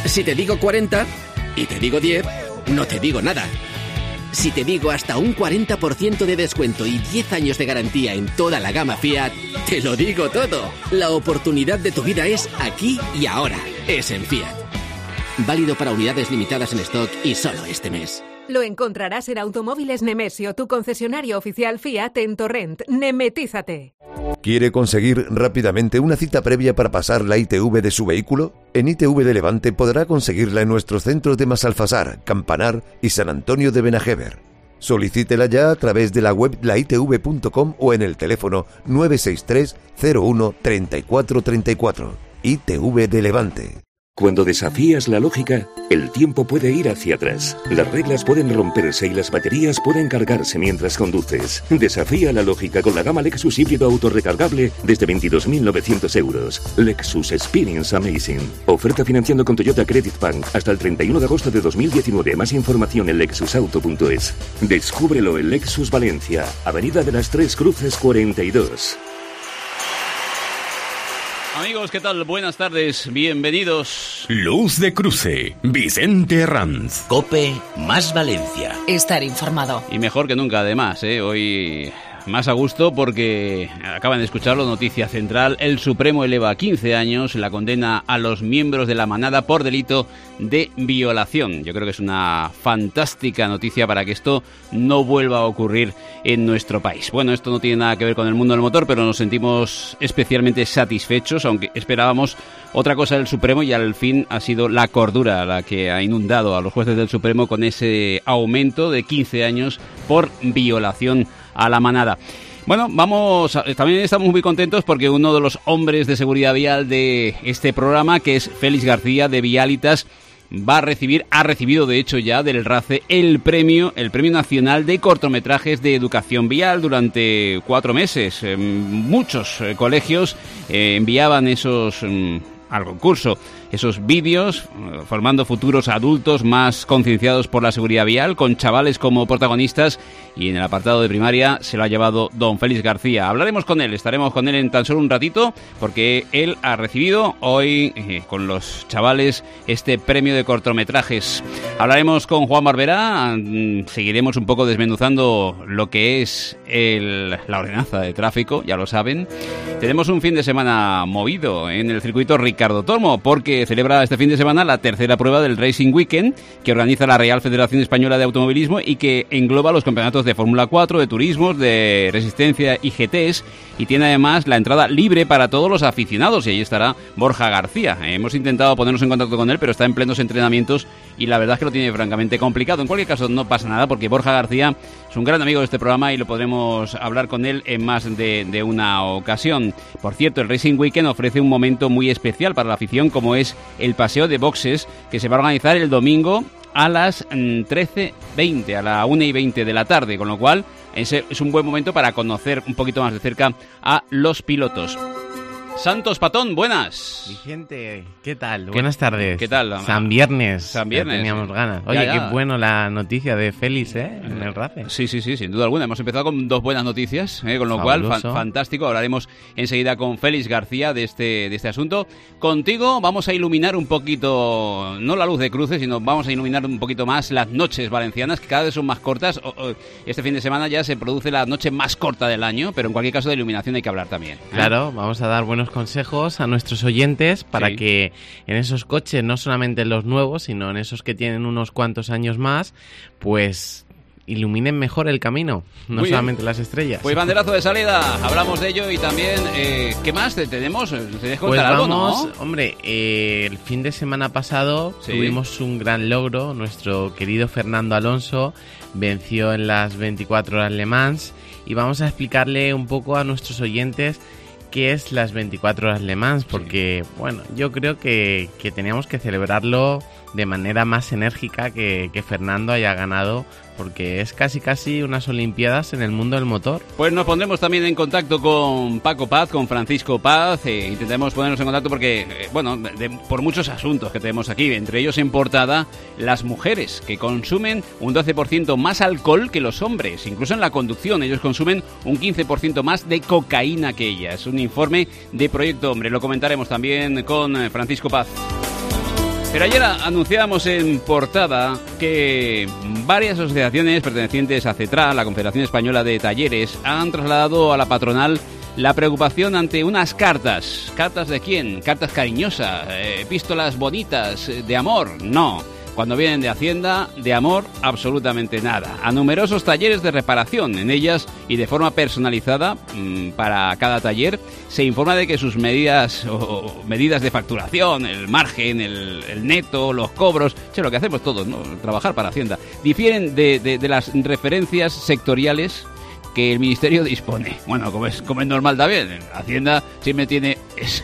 Si te digo 40 y te digo 10, no te digo nada. Si te digo hasta un 40% de descuento y 10 años de garantía en toda la gama Fiat, te lo digo todo. La oportunidad de tu vida es aquí y ahora. Es en Fiat. Válido para unidades limitadas en stock y solo este mes. Lo encontrarás en Automóviles Nemesio, tu concesionario oficial Fiat en Torrent. Nemetízate. ¿Quiere conseguir rápidamente una cita previa para pasar la ITV de su vehículo? En ITV de Levante podrá conseguirla en nuestros centros de Masalfasar, Campanar y San Antonio de Benajever. Solicítela ya a través de la web laitv.com o en el teléfono 963 01 34 34. ITV de Levante. Cuando desafías la lógica, el tiempo puede ir hacia atrás. Las reglas pueden romperse y las baterías pueden cargarse mientras conduces. Desafía la lógica con la gama Lexus híbrido autorrecargable desde 22.900 euros. Lexus Experience Amazing. Oferta financiando con Toyota Credit Bank hasta el 31 de agosto de 2019. Más información en lexusauto.es. Descúbrelo en Lexus Valencia, Avenida de las Tres Cruces 42. Amigos, ¿qué tal? Buenas tardes, bienvenidos. Luz de Cruce, Vicente Herranz. COPE más Valencia. Estar informado. Y mejor que nunca, además, hoy más a gusto porque acaban de escucharlo, noticia central. El Supremo eleva a 15 años la condena a los miembros de la manada por delito de violación. Yo creo que es una fantástica noticia para que esto no vuelva a ocurrir en nuestro país. Bueno, esto no tiene nada que ver con el mundo del motor, pero nos sentimos especialmente satisfechos, aunque esperábamos otra cosa del Supremo, y al fin ha sido la cordura la que ha inundado a los jueces del Supremo con ese aumento de 15 años por violación a la manada. Bueno, también estamos muy contentos porque uno de los hombres de seguridad vial de este programa, que es Félix García de Vialitas, ha recibido de hecho ya del RACE el premio nacional de cortometrajes de educación vial durante 4 meses. Muchos colegios enviaban al concurso esos vídeos, formando futuros adultos más concienciados por la seguridad vial, con chavales como protagonistas, y en el apartado de primaria se lo ha llevado don Félix García. Hablaremos con él, estaremos con él en tan solo un ratito, porque él ha recibido hoy, con los chavales, este premio de cortometrajes. Hablaremos con Juan Barberá, seguiremos un poco desmenuzando lo que es la ordenanza de tráfico, ya lo saben. Tenemos un fin de semana movido en el circuito Ricardo Tormo, porque celebra este fin de semana la tercera prueba del Racing Weekend que organiza la Real Federación Española de Automovilismo y que engloba los campeonatos de Fórmula 4, de turismos, de resistencia y GTs, y tiene además la entrada libre para todos los aficionados, y ahí estará Borja García. Hemos intentado ponernos en contacto con él, pero está en plenos entrenamientos y la verdad es que lo tiene francamente complicado. En cualquier caso, no pasa nada porque Borja García es un gran amigo de este programa y lo podremos hablar con él en más de una ocasión. Por cierto, el Racing Weekend ofrece un momento muy especial para la afición, como es el paseo de boxes, que se va a organizar el domingo a las 13:20, a la 1:20 de la tarde, con lo cual ese es un buen momento para conocer un poquito más de cerca a los pilotos. Santos Patón, buenas. Vicente, ¿qué tal? Buenas tardes. ¿Qué tal? San Viernes. San Viernes. Teníamos ganas. Oye, ya. Qué bueno la noticia de Félix, en el RACE. Sí, sin duda alguna. Hemos empezado con 2 buenas noticias, con lo cual, fantástico. Hablaremos enseguida con Félix García de este asunto. Contigo vamos a iluminar un poquito, no la luz de cruces, sino vamos a iluminar un poquito más las noches valencianas, que cada vez son más cortas. Este fin de semana ya se produce la noche más corta del año, pero en cualquier caso de iluminación hay que hablar también. Claro, vamos a dar buenos consejos a nuestros oyentes para que en esos coches, no solamente en los nuevos, sino en esos que tienen unos cuantos años más, pues iluminen mejor el camino, no solamente las estrellas. Pues banderazo de salida, hablamos de ello y también, ¿qué más tenemos? ¿Te dejas contar pues algo, vamos, no? Hombre, el fin de semana pasado tuvimos un gran logro. Nuestro querido Fernando Alonso venció en las 24 horas Le Mans y vamos a explicarle un poco a nuestros oyentes qué es las 24 horas Le Mans, porque, bueno, yo creo que teníamos que celebrarlo de manera más enérgica que Fernando haya ganado, porque es casi unas olimpiadas en el mundo del motor. Pues nos pondremos también en contacto con Paco Paz, con Francisco Paz, intentaremos ponernos en contacto porque, por muchos asuntos que tenemos aquí, entre ellos en portada, las mujeres que consumen un 12% más alcohol que los hombres, incluso en la conducción, ellos consumen un 15% más de cocaína que ellas. Un informe de Proyecto Hombre, lo comentaremos también con Francisco Paz. Pero ayer anunciábamos en portada que varias asociaciones pertenecientes a CETRA, la Confederación Española de Talleres, han trasladado a la patronal la preocupación ante unas cartas. ¿Cartas de quién? Cartas cariñosas, epístolas bonitas, de amor. No. Cuando vienen de Hacienda, de amor, absolutamente nada. A numerosos talleres de reparación. En ellas y de forma personalizada para cada taller se informa de que sus medidas o medidas de facturación, el margen, el neto, los cobros, lo que hacemos todos, ¿no? Trabajar para Hacienda, difieren de las referencias sectoriales que el Ministerio dispone. Bueno, como es normal también, Hacienda siempre tiene...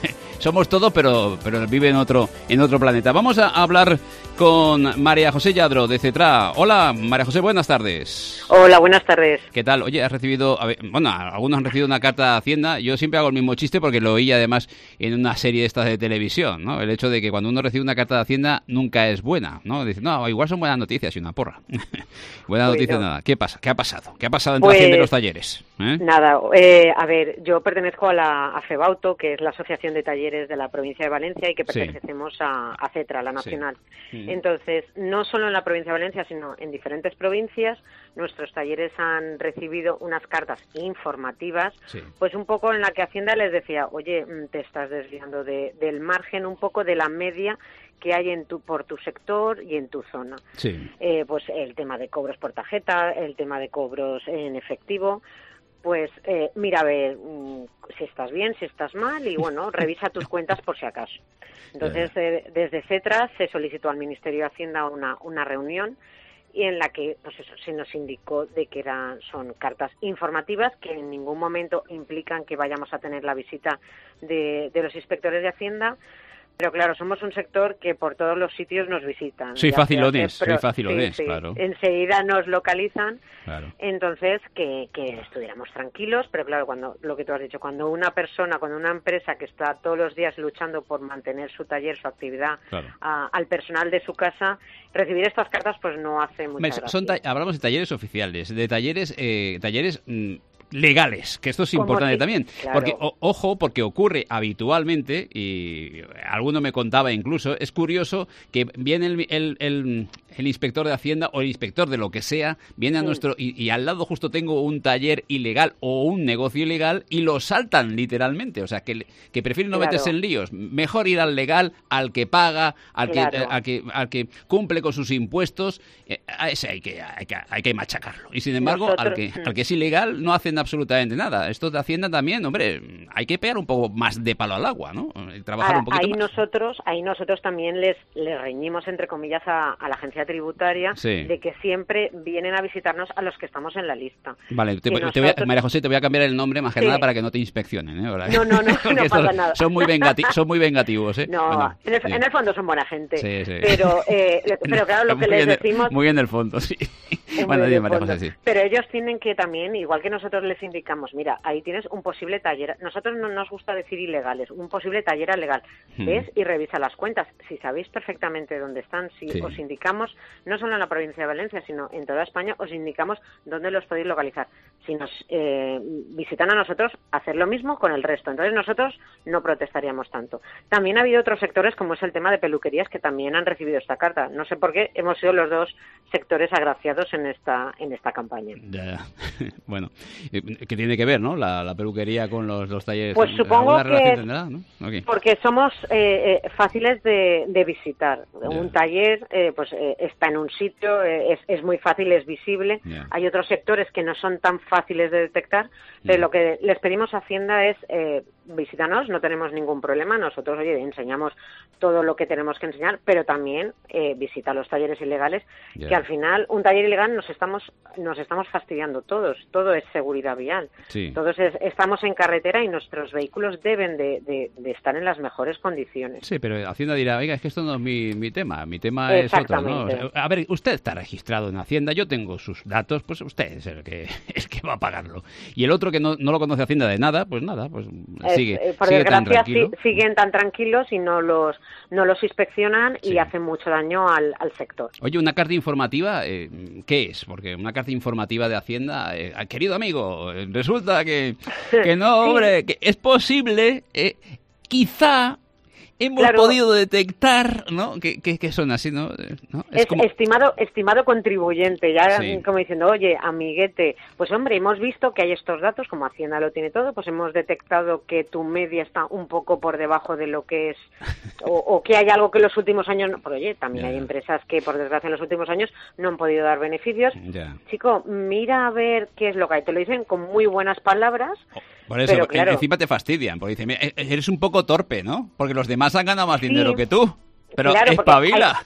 somos todos, pero vive en otro planeta. Vamos a hablar con María José Lladró, de CETRA. Hola, María José, buenas tardes. Hola, buenas tardes. ¿Qué tal? Oye, has recibido... algunos han recibido una carta de Hacienda. Yo siempre hago el mismo chiste porque lo oí además en una serie de estas de televisión, ¿no? El hecho de que cuando uno recibe una carta de Hacienda nunca es buena, ¿no? Dice, no, igual son buenas noticias y una porra. Buena noticia nada. ¿Qué pasa? ¿Qué ha pasado? ¿Qué ha pasado entre Hacienda y los talleres? Nada, a ver, yo pertenezco a FEBAUTO, que es la Asociación de Talleres de la provincia de Valencia y que pertenecemos a CETRA, la nacional. Sí. Entonces, no solo en la provincia de Valencia, sino en diferentes provincias, nuestros talleres han recibido unas cartas informativas, pues un poco en la que Hacienda les decía, oye, te estás desviando del margen, un poco de la media que hay por tu sector y en tu zona. Sí. Pues el tema de cobros por tarjeta, el tema de cobros en efectivo. Pues mira a ver si estás bien, si estás mal y bueno, revisa tus cuentas por si acaso. Entonces, desde CETRA se solicitó al Ministerio de Hacienda una reunión y en la que pues eso se nos indicó de que son cartas informativas que en ningún momento implican que vayamos a tener la visita de los inspectores de Hacienda. Pero claro, somos un sector que por todos los sitios nos visitan. Soy facilones, claro. Enseguida nos localizan, claro. Entonces que estuviéramos tranquilos, pero claro, cuando lo que tú has dicho, cuando una empresa que está todos los días luchando por mantener su taller, su actividad, claro, al personal de su casa, recibir estas cartas pues no hace mucha gracia. Hablamos de talleres oficiales, de talleres legales, que esto es importante también, claro. Porque porque ocurre habitualmente, y alguno me contaba incluso, es curioso que viene el inspector de Hacienda o el inspector de lo que sea, viene a nuestro y al lado justo tengo un taller ilegal o un negocio ilegal y lo saltan literalmente, o sea que prefieren no meterse en líos, mejor ir al legal, al que paga, al que cumple con sus impuestos, a ese hay que machacarlo, y sin embargo al que es ilegal no hacen absolutamente nada. Esto de Hacienda también, hombre, hay que pegar un poco más de palo al agua, ¿no? Trabajar un poquito más. Ahí nosotros también les reñimos, entre comillas, a la agencia tributaria, de que siempre vienen a visitarnos a los que estamos en la lista. Vale, María José, te voy a cambiar el nombre más que nada para que no te inspeccionen, ¿eh? No pasa nada. Son muy vengativos, ¿eh? No, bueno, en el fondo son buena gente. Sí. Pero claro, lo que les decimos... Muy en el fondo, sí. Bueno, María José, sí. Pero ellos tienen que también, igual que nosotros les indicamos, mira, ahí tienes un posible taller. Nosotros no nos gusta decir ilegales, un posible taller legal. Ves y revisa las cuentas. Si sabéis perfectamente dónde están, os indicamos, no solo en la provincia de Valencia, sino en toda España, os indicamos dónde los podéis localizar. Si nos visitan a nosotros, hacer lo mismo con el resto. Entonces nosotros no protestaríamos tanto. También ha habido otros sectores, como es el tema de peluquerías, que también han recibido esta carta. No sé por qué hemos sido los dos sectores agraciados en esta campaña. Ya. Bueno, ¿qué tiene que ver, no? La peluquería con los talleres. Pues supongo que tendrá, ¿no? Okay. Porque somos fáciles de visitar. Un taller está en un sitio, es muy fácil, es visible. Hay otros sectores que no son tan fáciles de detectar, pero lo que les pedimos a Hacienda es visítanos, no tenemos ningún problema. Nosotros, enseñamos todo lo que tenemos que enseñar, pero también visita los talleres ilegales, que al final un taller ilegal nos estamos fastidiando todos. Todo es seguridad vial. Sí. Todos estamos en carretera y nuestros vehículos deben de estar en las mejores condiciones. Sí, pero Hacienda dirá, oiga, es que esto no es mi tema es otro, ¿no? O sea, a ver, usted está registrado en Hacienda, yo tengo sus datos, pues usted es el que va a pagarlo. Y el otro que no lo conoce Hacienda de nada, pues sigue por desgracia siguen tan tranquilos y no los inspeccionan y hacen mucho daño al sector. Oye, una carta informativa, ¿qué es? Porque una carta informativa de Hacienda, querido amigo, resulta que no, hombre, que es posible, quizá hemos podido detectar, ¿no? Que son así, ¿no? Es como... estimado contribuyente, ya como diciendo, oye, amiguete, pues hombre, hemos visto que hay estos datos, como Hacienda lo tiene todo, pues hemos detectado que tu media está un poco por debajo de lo que es, o que hay algo que en los últimos años, no, pero oye, también hay empresas que por desgracia en los últimos años no han podido dar beneficios. Chico, mira a ver qué es lo que hay, te lo dicen con muy buenas palabras. Por eso, pero, claro, encima te fastidian, porque dicen, eres un poco torpe, ¿no? Porque los demás han ganado más dinero que tú, pero claro, espabila.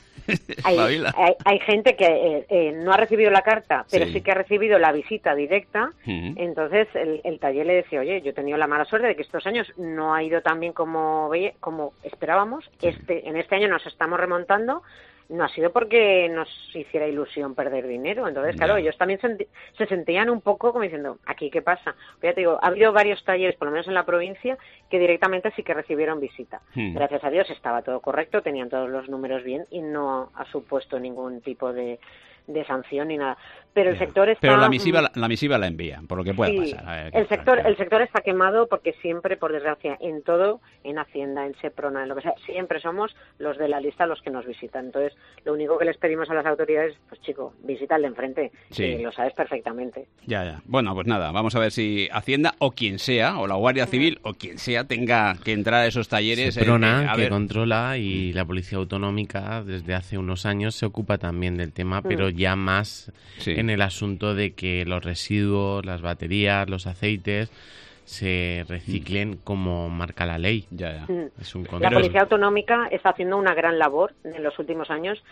Hay gente que no ha recibido la carta, pero sí que ha recibido la visita directa. Entonces el taller le decía, oye, yo he tenido la mala suerte de que estos años no ha ido tan bien como esperábamos. En este año nos estamos remontando. No ha sido porque nos hiciera ilusión perder dinero. Entonces, claro, ellos también se sentían un poco como diciendo, ¿aquí qué pasa? Pues ya te digo, ha habido varios talleres, por lo menos en la provincia, que directamente sí que recibieron visita. Gracias a Dios estaba todo correcto, tenían todos los números bien y no ha supuesto ningún tipo de sanción ni nada. Pero el sector está... Pero la misiva la envían, por lo que pueda pasar. El sector está quemado porque siempre, por desgracia, en todo, en Hacienda, en Seprona, en lo que sea, siempre somos los de la lista los que nos visitan. Entonces, lo único que les pedimos a las autoridades, pues chico, visita al de enfrente, que lo sabes perfectamente. Ya. Bueno, pues nada, vamos a ver si Hacienda o quien sea, o la Guardia Civil o quien sea, tenga que entrar a esos talleres. Seprona, que controla, y la Policía Autonómica desde hace unos años se ocupa también del tema, pero ya más en el asunto de que los residuos, las baterías, los aceites se reciclen como marca la ley. Es un la Policía Autonómica está haciendo una gran labor en los últimos años,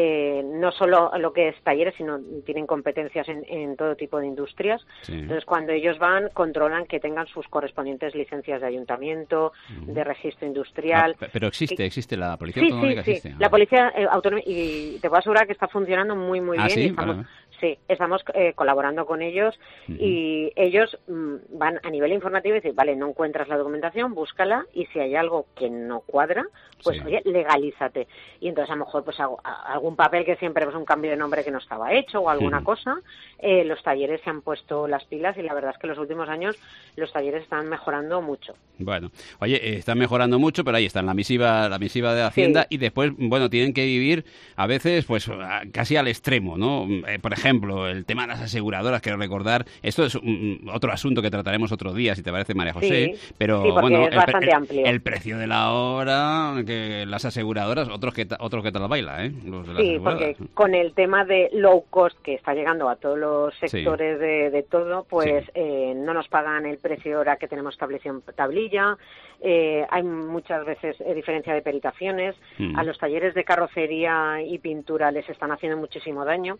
no solo lo que es talleres, sino tienen competencias en todo tipo de industrias. Entonces, cuando ellos van, controlan que tengan sus correspondientes licencias de ayuntamiento, de registro industrial. Pero existe la Policía Autonómica. Sí. Existe, la Policía Autonómica, y te puedo asegurar que está funcionando muy, muy bien. Estamos colaborando con ellos y ellos van a nivel informativo y dicen, vale, no encuentras la documentación, búscala, y si hay algo que no cuadra, pues oye, legalízate. Y entonces a lo mejor pues algún papel que siempre pues un cambio de nombre que no estaba hecho o alguna cosa, los talleres se han puesto las pilas y la verdad es que en los últimos años los talleres están mejorando mucho. Bueno, oye, están mejorando mucho, pero ahí está la misiva de Hacienda y después, bueno, tienen que vivir a veces pues casi al extremo, ¿no? Por ejemplo, el tema de las aseguradoras, quiero recordar, esto es otro asunto que trataremos otro día, si te parece, María José, pero bueno, es bastante amplio. El precio de la hora, que las aseguradoras, otros que tal baila, los de las porque con el tema de low cost que está llegando a todos los sectores de todo, pues no nos pagan el precio hora que tenemos establecido en tablilla, hay muchas veces diferencia de peritaciones, a los talleres de carrocería y pintura les están haciendo muchísimo daño.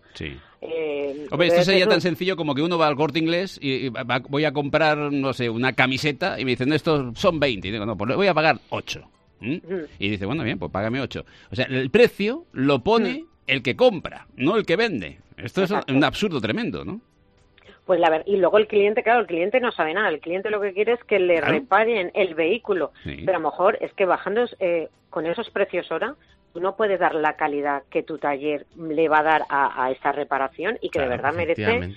Hombre, esto sería tan sencillo como que uno va al Corte Inglés y voy a comprar, no sé, una camiseta y me dicen, estos son 20, y digo, no, pues voy a pagar 8. Y dice, bueno, bien, pues págame 8. O sea, el precio lo pone el que compra, no el que vende. Esto es un absurdo tremendo, ¿no? Pues y luego el cliente, claro, el cliente no sabe nada. El cliente lo que quiere es que le reparen el vehículo. Pero a lo mejor es que bajando con esos precios hora, tú no puedes dar la calidad que tu taller le va a dar a esa reparación y que de verdad merece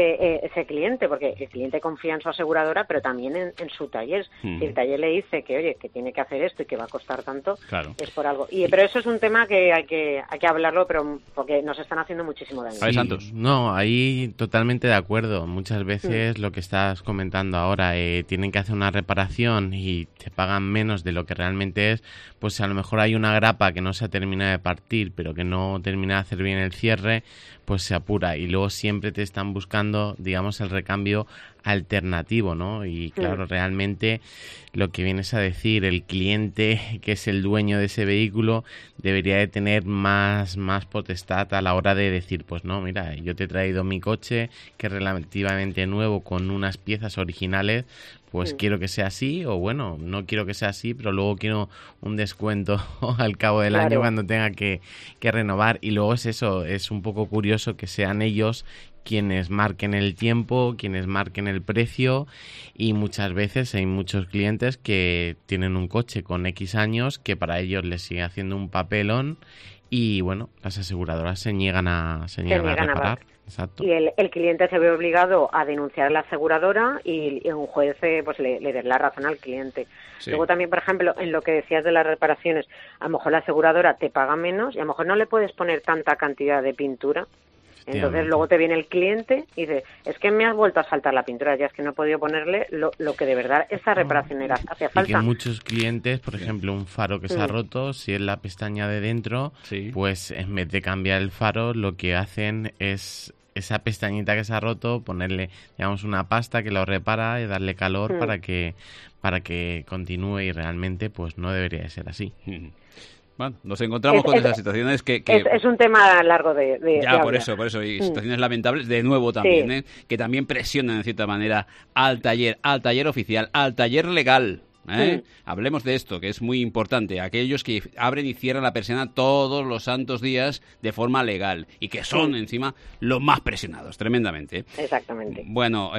ese cliente, porque el cliente confía en su aseguradora, pero también en su taller. Si el taller le dice que, oye, que tiene que hacer esto y que va a costar tanto, es por algo. Pero eso es un tema que hay que hablarlo, pero porque nos están haciendo muchísimo daño. Santos. No, ahí totalmente de acuerdo. Muchas veces lo que estás comentando ahora, tienen que hacer una reparación y te pagan menos de lo que realmente es, pues a lo mejor hay una grapa que no se termina de partir, pero que no termina de hacer bien el cierre, pues se apura. Y luego siempre te están buscando, digamos, el recambio alternativo, ¿no? Y claro, realmente lo que vienes a decir, el cliente que es el dueño de ese vehículo debería de tener más potestad a la hora de decir, pues no, mira, yo te he traído mi coche que es relativamente nuevo con unas piezas originales, pues quiero que sea así, o bueno, no quiero que sea así, pero luego quiero un descuento al cabo del año cuando tenga que renovar. Y luego es eso, es un poco curioso que sean ellos quienes marquen el tiempo, quienes marquen el precio, y muchas veces hay muchos clientes que tienen un coche con X años que para ellos les sigue haciendo un papelón y bueno, las aseguradoras se niegan a reparar. Exacto. Y el cliente se ve obligado a denunciar a la aseguradora y un juez pues le dé la razón al cliente. Sí. Luego también, por ejemplo, en lo que decías de las reparaciones, a lo mejor la aseguradora te paga menos y a lo mejor no le puedes poner tanta cantidad de pintura. Entonces luego te viene el cliente y dice, es que me has vuelto a faltar la pintura, ya es que no he podido ponerle lo que de verdad esa reparación hacía falta. Y que muchos clientes, por ejemplo, un faro que se ha roto, si es la pestaña de dentro, pues en vez de cambiar el faro, lo que hacen es esa pestañita que se ha roto, ponerle, digamos, una pasta que lo repara y darle calor para que continúe, y realmente pues no debería de ser así. Bueno, nos encontramos con esas situaciones que... Es un tema largo de ya, por eso, y situaciones lamentables, de nuevo también, que también presionan, en cierta manera, al taller oficial, al taller legal. Hablemos de esto, que es muy importante. Aquellos que abren y cierran la persiana todos los santos días de forma legal y que son, encima, los más presionados, tremendamente. Exactamente. Bueno,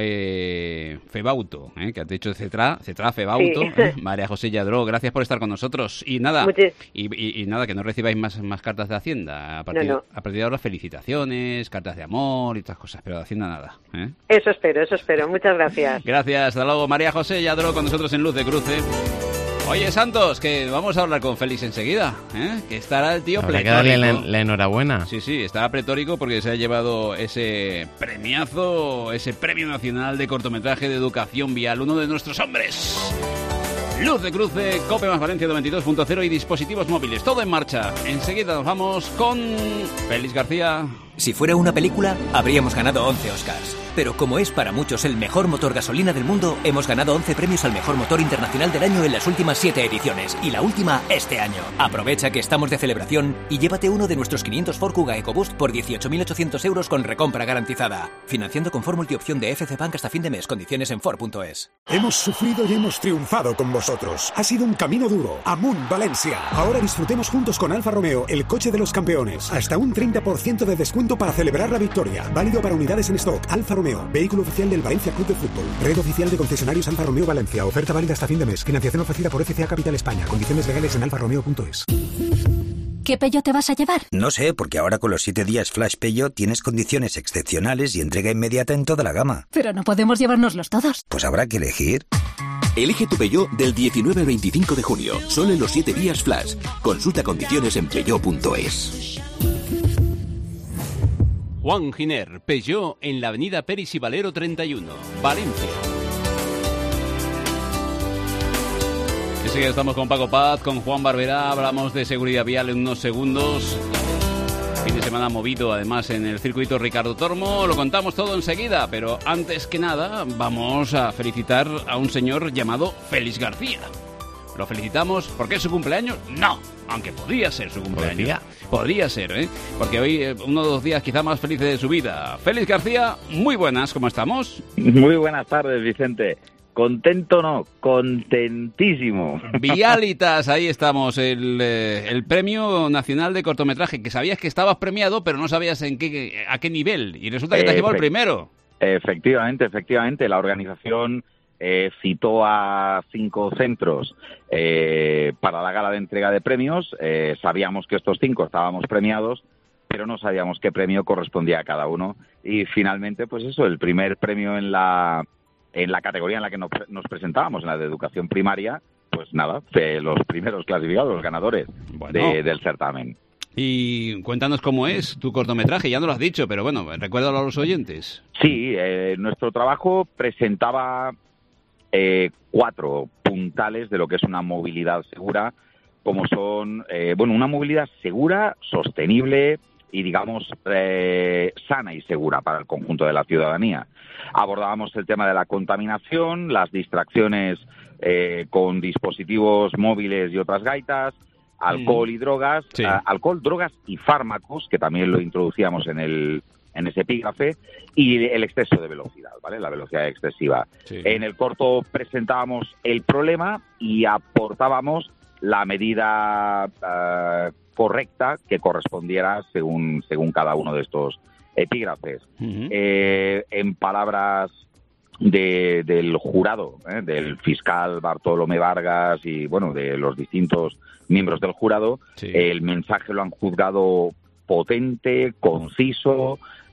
Febauto, que has dicho Cetra Febauto, María José Lladró, gracias por estar con nosotros. Y nada, y nada, que no recibáis más cartas de Hacienda. A partir de ahora, felicitaciones, cartas de amor y otras cosas, pero de Hacienda nada. Eso espero. Muchas gracias. Gracias, hasta luego. María José Lladró con nosotros en Luz de Cruce. Oye, Santos, que vamos a hablar con Félix enseguida, que estará el tío pletórico. Habrá que darle la enhorabuena. Sí, estará pletórico porque se ha llevado ese premiazo, ese Premio Nacional de Cortometraje de Educación Vial, uno de nuestros hombres. Luz de Cruce, Cope más Valencia 92.0 y dispositivos móviles, todo en marcha. Enseguida nos vamos con Félix García. Si fuera una película, habríamos ganado 11 Oscars. Pero como es para muchos el mejor motor gasolina del mundo, hemos ganado 11 premios al mejor motor internacional del año en las últimas 7 ediciones. Y la última este año. Aprovecha que estamos de celebración y llévate uno de nuestros 500 Ford Kuga EcoBoost por 18.800 euros con recompra garantizada. Financiando con Ford Multiopción de FC Bank hasta fin de mes. Condiciones en Ford.es. Hemos sufrido y hemos triunfado con vosotros. Ha sido un camino duro. Amun, Valencia. Ahora disfrutemos juntos con Alfa Romeo, el coche de los campeones. Hasta un 30% de descuento para celebrar la victoria. Válido para unidades en stock. Alfa Romeo, vehículo oficial del Valencia Club de Fútbol. Red oficial de concesionarios Alfa Romeo Valencia. Oferta válida hasta fin de mes. Financiación ofrecida por FCA Capital España. Condiciones legales en alfaromeo.es. ¿Qué Peugeot te vas a llevar? No sé, porque ahora con los 7 días Flash Peugeot tienes condiciones excepcionales y entrega inmediata en toda la gama. Pero no podemos llevárnoslos todos. Pues habrá que elegir. Elige tu Peugeot del 19 al 25 de junio. Solo en los 7 días Flash. Consulta condiciones en peugeot.es. Juan Giner, Peugeot, en la avenida Peris y Valero 31, Valencia. Enseguida estamos con Paco Paz, con Juan Barberá, hablamos de seguridad vial en unos segundos. Fin de semana movido, además, en el circuito Ricardo Tormo. Lo contamos todo enseguida, pero antes que nada vamos a felicitar a un señor llamado Félix García. ¿Lo felicitamos porque es su cumpleaños? No, aunque podría ser su cumpleaños. Podría ser, porque hoy uno de los días quizá más felices de su vida. Félix García, muy buenas, ¿cómo estamos? Muy buenas tardes, Vicente. Contento no, contentísimo. Vialitas, ahí estamos, el Premio Nacional de Cortometraje, que sabías que estabas premiado, pero no sabías a qué nivel, y resulta que te has llevado el primero. Efectivamente, la organización citó a 5 centros para la gala de entrega de premios. Sabíamos que estos 5 estábamos premiados, pero no sabíamos qué premio correspondía a cada uno. Y finalmente, pues eso, el primer premio en la categoría en la que nos presentábamos, en la de educación primaria, pues nada, los primeros clasificados, los ganadores del certamen. Y cuéntanos cómo es tu cortometraje, ya no lo has dicho, pero bueno, recuérdalo a los oyentes. Sí, nuestro trabajo presentaba 4 puntales de lo que es una movilidad segura, como son, una movilidad segura, sostenible y, digamos, sana y segura para el conjunto de la ciudadanía. Abordábamos el tema de la contaminación, las distracciones con dispositivos móviles y otras gaitas, alcohol y drogas, alcohol, drogas y fármacos, que también lo introducíamos en ese epígrafe, y el exceso de velocidad, ¿vale? La velocidad excesiva. Sí. En el corto presentábamos el problema y aportábamos la medida correcta que correspondiera según cada uno de estos epígrafes. Uh-huh. En palabras del jurado, del fiscal Bartolomé Vargas y, de los distintos miembros del jurado, el mensaje lo han juzgado potente, conciso,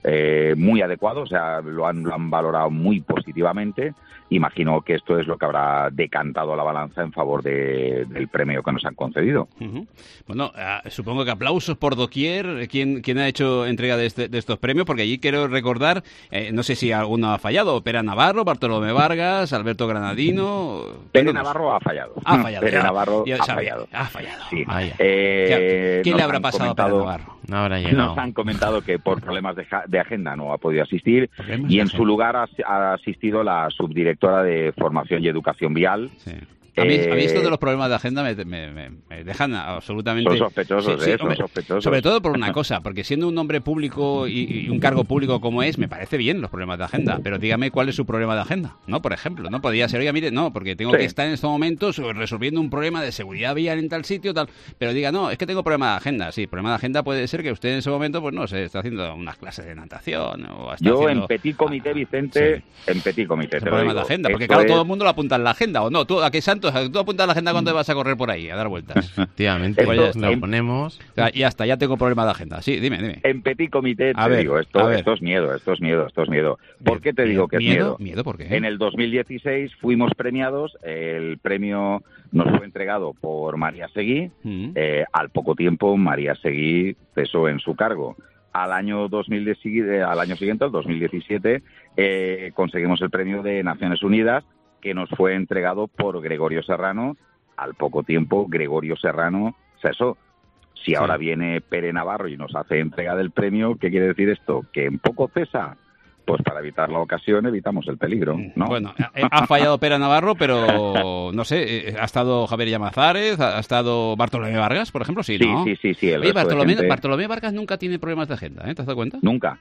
muy adecuado, o sea, lo han valorado muy positivamente. Imagino que esto es lo que habrá decantado la balanza en favor del premio que nos han concedido. Bueno, supongo que aplausos por doquier. ¿Quién ha hecho entrega de estos premios? Porque allí quiero recordar, no sé si alguno ha fallado, Pere Navarro, Bartolomé Vargas, Alberto Granadino... Pere Navarro ha fallado. Pere Navarro ha fallado. Sí. ¿Qué le habrá pasado a Pere Navarro? No habrá llegado. Nos han comentado que por problemas de agenda no ha podido asistir y en su lugar ha asistido la subdirectora de Formación y Educación Vial. Sí. A mí esto de los problemas de agenda me dejan absolutamente... Son sospechosos, son sospechosos. Sobre todo por una cosa, porque siendo un hombre público y un cargo público como es, me parece bien los problemas de agenda, pero dígame cuál es su problema de agenda, ¿no? Por ejemplo, ¿no? Podría ser, oiga, mire, no, porque tengo que estar en estos momentos resolviendo un problema de seguridad vial en tal sitio, tal, pero diga, no, es que tengo problema de agenda. Sí, problema de agenda puede ser que usted en ese momento, pues no sé, está haciendo unas clases de natación o está Yo haciendo... en petit comité, Vicente, en petit comité, te lo digo. De agenda, porque claro, todo el mundo lo apunta en la agenda, ¿o no? ¿Tú, a qué santos? ¿Tú apuntas en la agenda cuando vas a correr por ahí, a dar vueltas? Efectivamente, pues lo ponemos. O sea, ya está, ya tengo problema de agenda. Sí, dime. En petit comité te digo, esto es miedo. ¿Por qué te digo que es miedo? ¿Miedo por qué? En el 2016 fuimos premiados, el premio nos fue entregado por María Seguí, al poco tiempo María Seguí cesó en su cargo. Al año siguiente, al 2017, conseguimos el premio de Naciones Unidas, que nos fue entregado por Gregorio Serrano. Al poco tiempo, Gregorio Serrano cesó. Si ahora viene Pere Navarro y nos hace entrega del premio, ¿qué quiere decir esto? ¿Que en poco cesa? Pues para evitar la ocasión evitamos el peligro, ¿no? Bueno, ha fallado Pere Navarro, pero no sé, ha estado Javier Llamazares, ha estado Bartolomé Vargas, por ejemplo, sí, ¿no? Sí. Oye, Bartolomé Vargas nunca tiene problemas de agenda, ¿eh? ¿Te has dado cuenta? Nunca.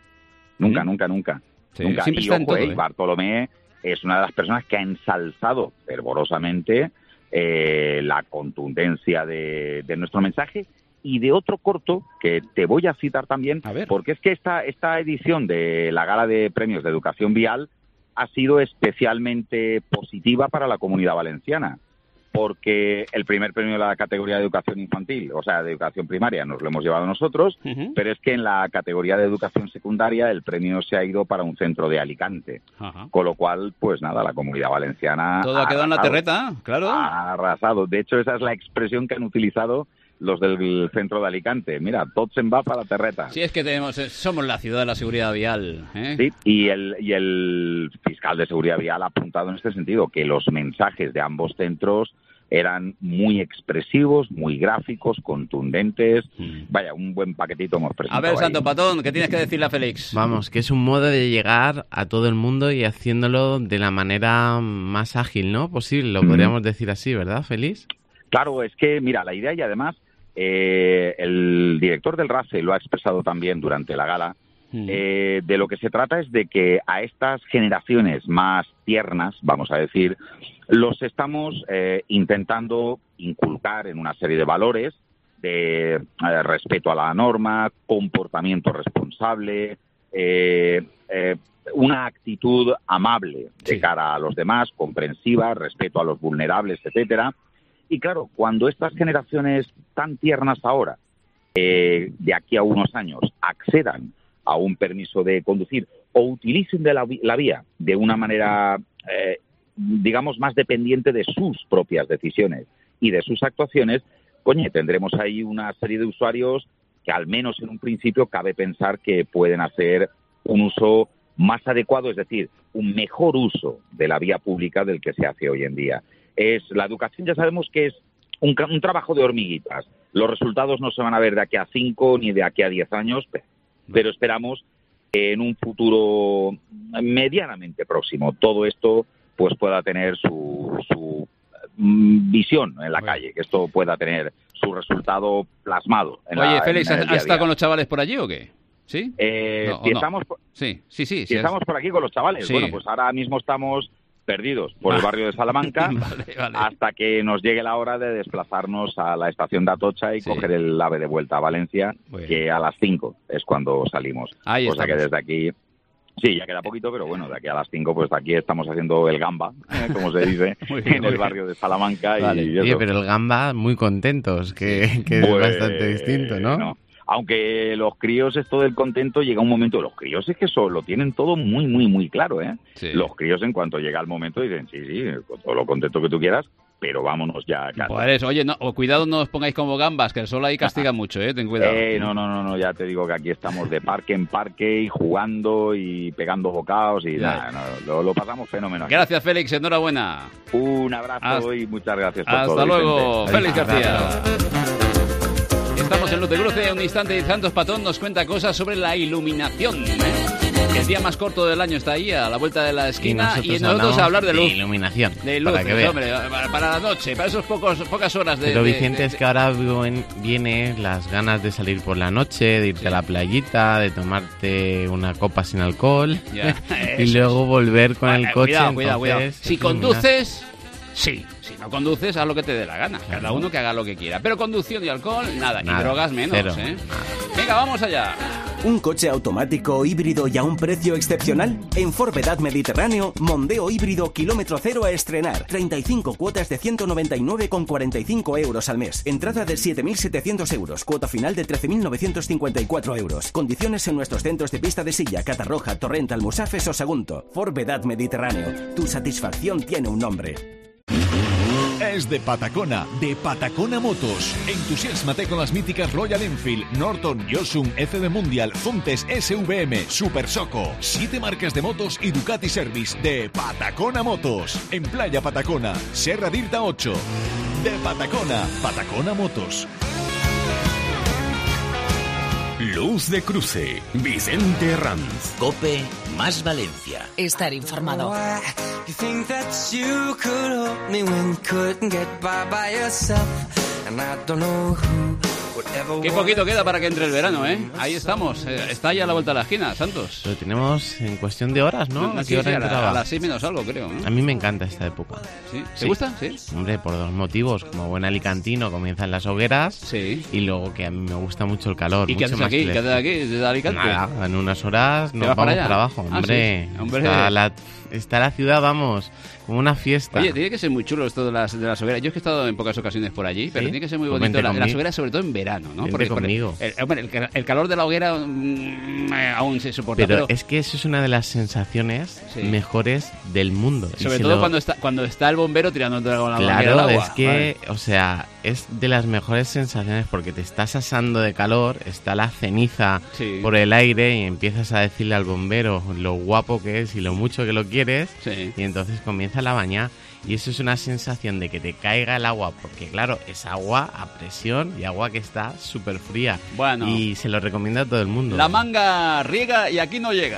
Sí, siempre y está en todo, Bartolomé es una de las personas que ha ensalzado fervorosamente la contundencia de nuestro mensaje y de otro corto que te voy a citar también, porque es que esta edición de la Gala de Premios de Educación Vial ha sido especialmente positiva para la Comunidad Valenciana, porque el primer premio de la categoría de educación infantil, o sea, de educación primaria, nos lo hemos llevado nosotros, pero es que en la categoría de educación secundaria el premio se ha ido para un centro de Alicante. Con lo cual, pues nada, la Comunidad Valenciana... Todo ha quedado en la terreta, claro. Ha arrasado. De hecho, esa es la expresión que han utilizado los del centro de Alicante. Mira, tot se'n va para la terreta. Sí, es que somos la ciudad de la seguridad vial, ¿eh? Sí, y el fiscal de seguridad vial ha apuntado en este sentido, que los mensajes de ambos centros eran muy expresivos, muy gráficos, contundentes. Vaya, un buen paquetito hemos presentado. A ver, Santo Patón, ¿qué tienes que decirle a Félix? Vamos, que es un modo de llegar a todo el mundo y haciéndolo de la manera más ágil, ¿no? Posible, lo podríamos decir así, ¿verdad, Félix? Claro, es que, mira, la idea, y además el director del RACE lo ha expresado también durante la gala, de lo que se trata es de que a estas generaciones más tiernas, vamos a decir, los estamos intentando inculcar en una serie de valores de respeto a la norma, comportamiento responsable, una actitud amable de cara a los demás, comprensiva, respeto a los vulnerables, etcétera. Y claro, cuando estas generaciones tan tiernas ahora, de aquí a unos años, accedan a un permiso de conducir o utilicen la vía de una manera, digamos, más dependiente de sus propias decisiones y de sus actuaciones, coño, tendremos ahí una serie de usuarios que al menos en un principio cabe pensar que pueden hacer un uso más adecuado, es decir, un mejor uso de la vía pública del que se hace hoy en día. La educación ya sabemos que es un trabajo de hormiguitas. Los resultados no se van a ver de aquí a 5 ni de aquí a 10 años, pero esperamos que en un futuro medianamente próximo todo esto pues pueda tener su visión en la calle, que esto pueda tener su resultado plasmado. Oye, Félix, ¿has estado con los chavales por allí o qué? ¿Sí? Si estamos por aquí con los chavales, bueno, pues ahora mismo estamos perdidos por el barrio de Salamanca hasta que nos llegue la hora de desplazarnos a la estación de Atocha y coger el AVE de vuelta a Valencia, que a las 5 es cuando salimos. O sea que desde aquí, sí, ya queda poquito, pero bueno, de aquí a las 5, pues aquí estamos haciendo el gamba, como se dice, en el barrio de Salamanca. Oye, pero el gamba muy contentos, que es bastante distinto, ¿no? Aunque los críos, esto del contento, llega un momento, los críos es que eso lo tienen todo muy, muy, muy claro, ¿eh? Sí. Los críos en cuanto llega el momento dicen, sí, con todo lo contento que tú quieras, pero vámonos ya a casa. Pues oye, no, cuidado, no os pongáis como gambas, que el sol ahí castiga mucho, ten cuidado. No, ya te digo que aquí estamos de parque en parque y jugando y pegando bocados y lo pasamos fenomenal. Gracias, Félix, enhorabuena. Un abrazo y muchas gracias por todo. Hasta luego, Vicente. Félix García. Estamos en Luz de Cruce, un instante, y Santos Patón nos cuenta cosas sobre la iluminación, El día más corto del año está ahí, a la vuelta de la esquina, y nosotros a hablar de luz. De iluminación. De luz, para que veas. hombre, para la noche, para esos pocas horas de... Pero Vicente, es que ahora viene las ganas de salir por la noche, de irte a la playita, de tomarte una copa sin alcohol, y luego volver con el coche. Cuidado. Si conduces... Sí, si no conduces, haz lo que te dé la gana. Cada uno que haga lo que quiera. Pero conducción y alcohol, nada. Y drogas menos, cero. Venga, vamos allá. ¿Un coche automático o híbrido y a un precio excepcional? En Forvedad Mediterráneo, Mondeo híbrido kilómetro cero a estrenar. 35 cuotas de 199,45 euros al mes. Entrada de 7.700 euros. Cuota final de 13.954 euros. Condiciones en nuestros centros de pista de Silla, Catarroja, Torrent, Almusafes o Sagunto. Forvedad Mediterráneo. Tu satisfacción tiene un nombre. Es de Patacona Motos. Entusiasmate con las míticas Royal Enfield, Norton, Yosun, FB Mundial, Fontes, SVM, Super Soco. 7 marcas de motos y Ducati Service de Patacona Motos. En Playa Patacona, Serra d'Irta 8. De Patacona Motos. Luz de Cruce, Vicente Herranz. COPE más Valencia. Estar informado. Qué poquito queda para que entre el verano, ¿eh? Ahí estamos. Está ya a la vuelta de la esquina, Santos. Lo tenemos en cuestión de horas, ¿no? ¿A qué hora entraba? A las 6 menos algo, creo, ¿no? A mí me encanta esta época. ¿Sí? ¿Te gusta? Sí. Hombre, por dos motivos. Como buen alicantino, comienzan las hogueras. Sí. Y luego que a mí me gusta mucho el calor. ¿Y qué haces aquí? ¿Qué haces aquí? ¿Desde Alicante? Nada, en unas horas nos vamos para abajo. Hombre, ¿sí? Hombre. Está la ciudad, vamos, como una fiesta. Oye, tiene que ser muy chulo esto de las hogueras. Yo es que he estado en pocas ocasiones por allí, pero tiene que ser muy bonito las hogueras, sobre todo en verano, ¿no? Porque conmigo. El calor de la hoguera aún se soporta. Pero es que eso es una de las sensaciones mejores del mundo. Sobre todo cuando está el bombero tirando con la manguera al agua. Claro, es que, o sea, es de las mejores sensaciones porque te estás asando de calor, está la ceniza por el aire y empiezas a decirle al bombero lo guapo que es y lo mucho que lo quieres y entonces comienza la baña y eso es una sensación de que te caiga el agua porque claro, es agua a presión y agua que está súper fría. Bueno, y se lo recomiendo a todo el mundo. La manga riega y aquí no llega,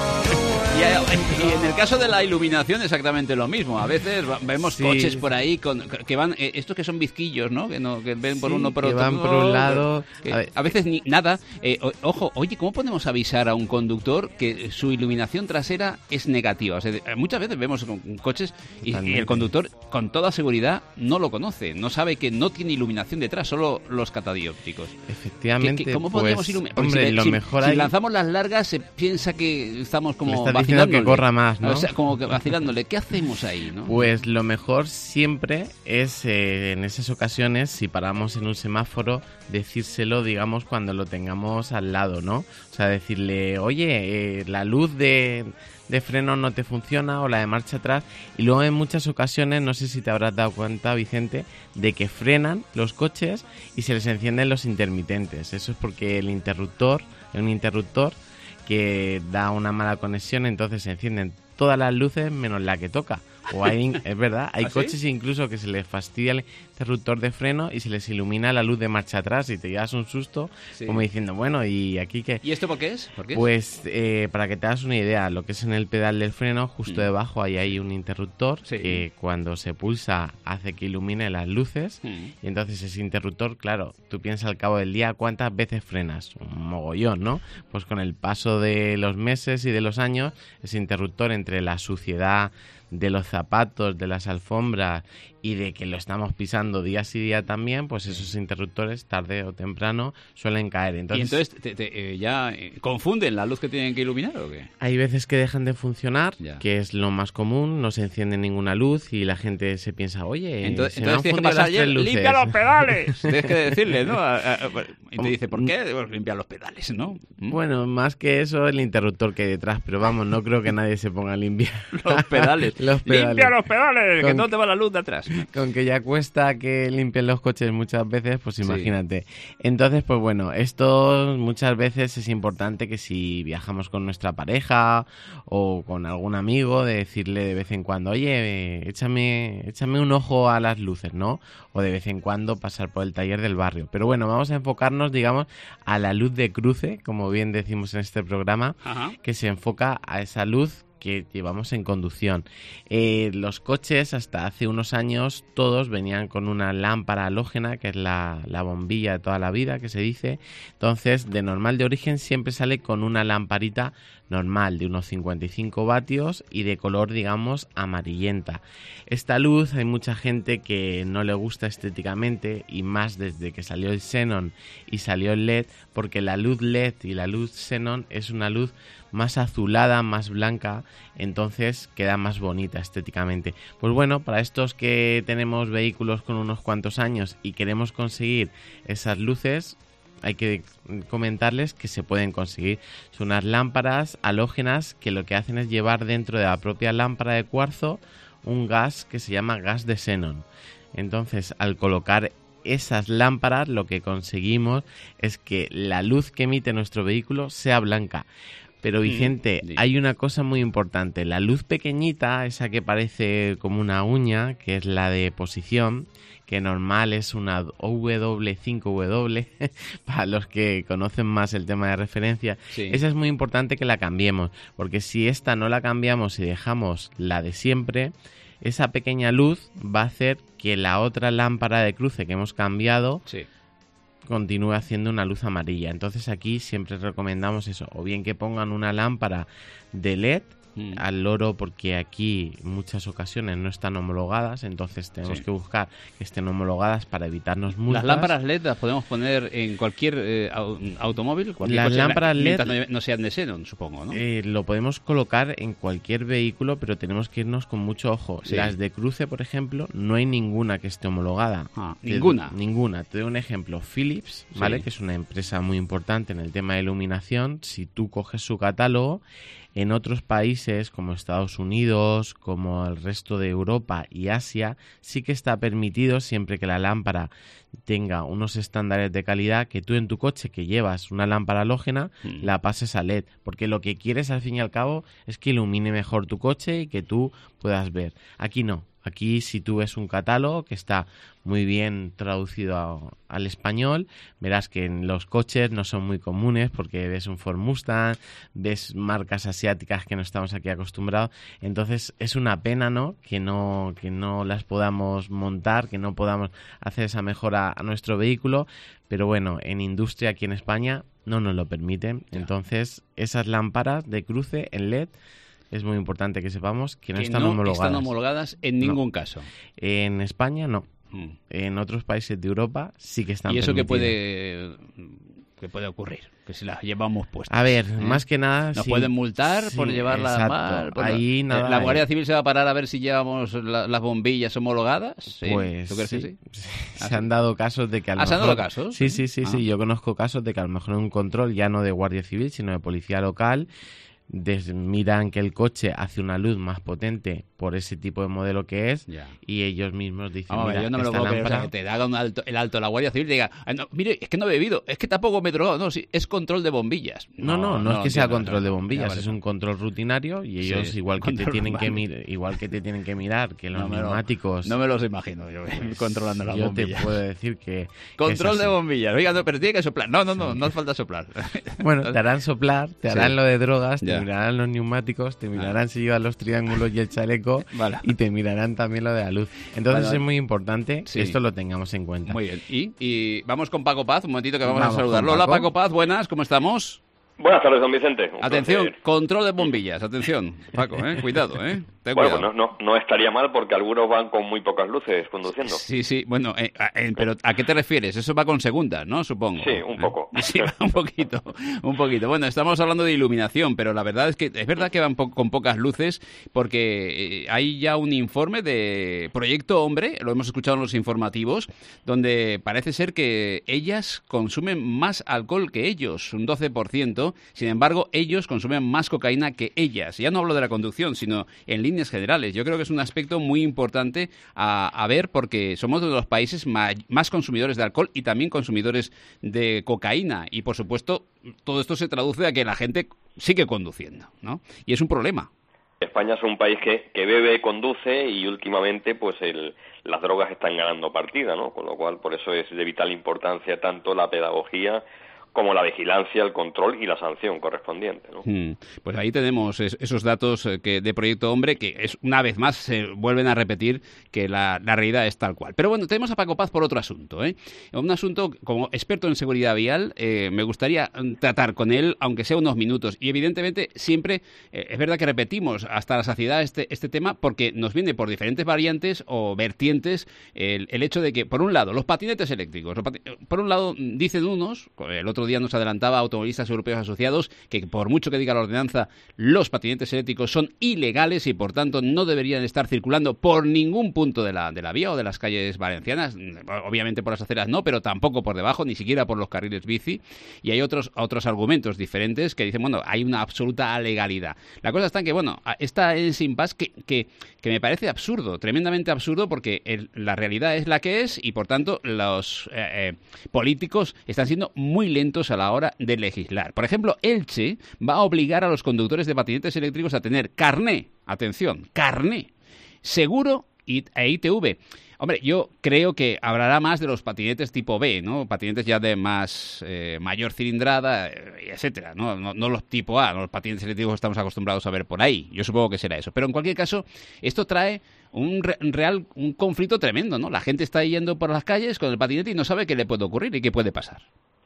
Y en el caso de la iluminación exactamente lo mismo. A veces vemos coches por ahí que van, estos que son bizquillos, ¿no? Que ven por uno por que otro. Van por un lado. A veces ni nada. Ojo, oye, ¿cómo podemos avisar a un conductor que su iluminación trasera es negativa? O sea, muchas veces vemos coches y el conductor con toda seguridad no lo conoce, no sabe que no tiene iluminación detrás, solo los catadiópticos. Efectivamente. ¿Cómo podemos iluminar? Hombre, si lanzamos las largas se piensa que estamos como diciendo que corra más, ¿no? O sea, como que vacilándole. ¿Qué hacemos ahí, no? Pues lo mejor siempre es, en esas ocasiones, si paramos en un semáforo, decírselo, digamos, cuando lo tengamos al lado, ¿no? O sea, decirle, oye, la luz de freno no te funciona o la de marcha atrás. Y luego en muchas ocasiones, no sé si te habrás dado cuenta, Vicente, de que frenan los coches y se les encienden los intermitentes. Eso es porque el interruptor, un interruptor que da una mala conexión, entonces se encienden todas las luces menos la que toca. O es verdad, hay coches incluso que se les fastidia el interruptor de freno y se les ilumina la luz de marcha atrás y te llevas un susto como diciendo, bueno, ¿y aquí qué? ¿Y esto por qué es? Pues para que te hagas una idea, lo que es en el pedal del freno, justo debajo ahí hay un interruptor que cuando se pulsa hace que ilumine las luces y entonces ese interruptor, claro, tú piensas al cabo del día cuántas veces frenas, un mogollón, ¿no? Pues con el paso de los meses y de los años, ese interruptor entre la suciedad de los zapatos, de las alfombras y de que lo estamos pisando día sí día también, pues esos interruptores tarde o temprano suelen caer. Entonces, ¿y entonces ya confunden la luz que tienen que iluminar o qué? Hay veces que dejan de funcionar, que es lo más común, no se enciende ninguna luz y la gente se piensa, oye, entonces me han tienes que fundido pasar las tres luces. ¡Limpia los pedales! Tienes que decirle, ¿no? Y te dice, ¿por qué? Pues limpiar los pedales, ¿no? Bueno, más que eso, el interruptor que hay detrás, pero vamos, no creo que nadie se ponga a limpiar los pedales. ¡Limpia los pedales! Que no te va la luz de atrás. Con que ya cuesta que limpien los coches muchas veces, pues imagínate. Entonces, pues bueno, esto muchas veces es importante que si viajamos con nuestra pareja o con algún amigo, de decirle de vez en cuando, oye, échame un ojo a las luces, ¿no? O de vez en cuando pasar por el taller del barrio. Pero bueno, vamos a enfocarnos, digamos, a la luz de cruce, como bien decimos en este programa, que se enfoca a esa luz que llevamos en conducción. Los coches hasta hace unos años todos venían con una lámpara halógena, que es la bombilla de toda la vida que se dice. Entonces, de normal de origen siempre sale con una lamparita normal de unos 55 vatios y de color, digamos, amarillenta. Esta luz hay mucha gente que no le gusta estéticamente, y más desde que salió el xenón y salió el LED, porque la luz LED y la luz xenón es una luz más azulada, más blanca, entonces queda más bonita estéticamente. Pues bueno, para estos que tenemos vehículos con unos cuantos años y queremos conseguir esas luces, hay que comentarles que se pueden conseguir. Son unas lámparas halógenas que lo que hacen es llevar dentro de la propia lámpara de cuarzo un gas que se llama gas de xenón. Entonces, al colocar esas lámparas, lo que conseguimos es que la luz que emite nuestro vehículo sea blanca. Pero Vicente, hay una cosa muy importante. La luz pequeñita, esa que parece como una uña, que es la de posición, que normal es una W5W, para los que conocen más el tema de referencia, esa es muy importante que la cambiemos, porque si esta no la cambiamos y dejamos la de siempre, esa pequeña luz va a hacer que la otra lámpara de cruce que hemos cambiado continúe haciendo una luz amarilla. Entonces aquí siempre recomendamos eso, o bien que pongan una lámpara de LED al loro, porque aquí en muchas ocasiones no están homologadas, entonces tenemos que buscar que estén homologadas para evitarnos multas. Las lámparas LED las podemos poner en cualquier automóvil, cualquier coche, lámparas LED no sean de xenón, supongo, ¿no? Lo podemos colocar en cualquier vehículo, pero tenemos que irnos con mucho ojo. Las de cruce, por ejemplo, no hay ninguna que esté homologada. Ninguna. Te doy un ejemplo. Philips, ¿vale? Que es una empresa muy importante en el tema de iluminación. Si tú coges su catálogo, en otros países como Estados Unidos, como el resto de Europa y Asia, sí que está permitido, siempre que la lámpara tenga unos estándares de calidad, que tú en tu coche que llevas una lámpara halógena la pases a LED, porque lo que quieres al fin y al cabo es que ilumine mejor tu coche y que tú puedas ver. Aquí no. Aquí, si tú ves un catálogo que está muy bien traducido al español, verás que en los coches no son muy comunes, porque ves un Ford Mustang, ves marcas asiáticas que no estamos aquí acostumbrados. Entonces es una pena, ¿no? Que no las podamos montar, que no podamos hacer esa mejora a nuestro vehículo, pero bueno, en industria aquí en España no nos lo permiten. Entonces esas lámparas de cruce en LED es muy importante que sepamos que no están homologadas. Están homologadas en ningún caso. En España no. En otros países de Europa sí que están permitidas. ¿Y eso qué puede ocurrir? Que si las llevamos puestas. A ver, más que nada... ¿Nos pueden multar por llevarlas mal? Ahí nada. ¿La Guardia Civil se va a parar a ver si llevamos las bombillas homologadas? Pues ¿Tú crees que sí? Se han dado casos de que a lo mejor... ¿Se han dado casos? Sí. Yo conozco casos de que a lo mejor en un control ya no de Guardia Civil, sino de policía local, miran que el coche hace una luz más potente por ese tipo de modelo que es, y ellos mismos dicen, yo no me lo puedo creer, o sea, que te haga el alto la Guardia Civil y diga, no, mire, es que no he bebido, es que tampoco me he drogado, no, sí, es control de bombillas. No es que sea control de bombillas, es un control rutinario, y ellos igual que te tienen que mirar que los neumáticos... No me los imagino yo controlando las bombillas. Yo te puedo decir que... Control de bombillas, oiga, pero tiene que soplar. No hace falta soplar. Bueno, te harán soplar, te harán lo de drogas, te mirarán los neumáticos, te mirarán si llevas los triángulos y el chaleco, y te mirarán también lo de la luz. Entonces es muy importante que esto lo tengamos en cuenta. Muy bien. Y vamos con Paco Paz, un momentito que vamos a saludarlo. Hola, Paco Paz, buenas, ¿cómo estamos? Buenas tardes, don Vicente. Atención, control de bombillas, atención, Paco, cuidado, Bueno, no estaría mal porque algunos van con muy pocas luces conduciendo. Sí, bueno, pero ¿a qué te refieres? Eso va con segundas, ¿no? Supongo. Sí, un poco. Sí, un poquito. Bueno, estamos hablando de iluminación, pero la verdad es que van con pocas luces porque hay ya un informe de Proyecto Hombre, lo hemos escuchado en los informativos, donde parece ser que ellas consumen más alcohol que ellos, un 12%, sin embargo, ellos consumen más cocaína que ellas. Ya no hablo de la conducción, sino en líneas generales. Yo creo que es un aspecto muy importante a ver porque somos de los países más consumidores de alcohol y también consumidores de cocaína. Y, por supuesto, todo esto se traduce a que la gente sigue conduciendo, ¿no? Y es un problema. España es un país que bebe, conduce y últimamente pues las drogas están ganando partida, ¿no? Con lo cual, por eso es de vital importancia tanto la pedagogía como la vigilancia, el control y la sanción correspondiente, ¿no? Pues ahí tenemos esos datos de Proyecto Hombre que una vez más se vuelven a repetir que la realidad es tal cual. Pero bueno, tenemos a Paco Paz por otro asunto, ¿eh? Un asunto, como experto en seguridad vial, me gustaría tratar con él, aunque sea unos minutos. Y evidentemente siempre, es verdad que repetimos hasta la saciedad este tema porque nos viene por diferentes variantes o vertientes el hecho de que, por un lado, los patinetes eléctricos. Por un lado, dicen unos, el otro día nos adelantaba Automovilistas Europeos Asociados que por mucho que diga la ordenanza, los patinetes eléctricos son ilegales y por tanto no deberían estar circulando por ningún punto de la vía o de las calles valencianas, obviamente por las aceras no, pero tampoco por debajo, ni siquiera por los carriles bici. Y hay otros argumentos diferentes que dicen, bueno, hay una absoluta legalidad. La cosa está en que, bueno, está en ese impasse que me parece absurdo, tremendamente absurdo, porque la realidad es la que es y por tanto los políticos están siendo muy lentos a la hora de legislar. Por ejemplo, Elche va a obligar a los conductores de patinetes eléctricos a tener carné, atención, carné, seguro e ITV. Hombre, yo creo que hablará más de los patinetes tipo B, ¿no? Patinetes ya de mayor cilindrada, etcétera, ¿no? No los tipo A, los patinetes eléctricos que estamos acostumbrados a ver por ahí. Yo supongo que será eso. Pero en cualquier caso, esto trae un conflicto tremendo, ¿no? La gente está yendo por las calles con el patinete y no sabe qué le puede ocurrir y qué puede pasar.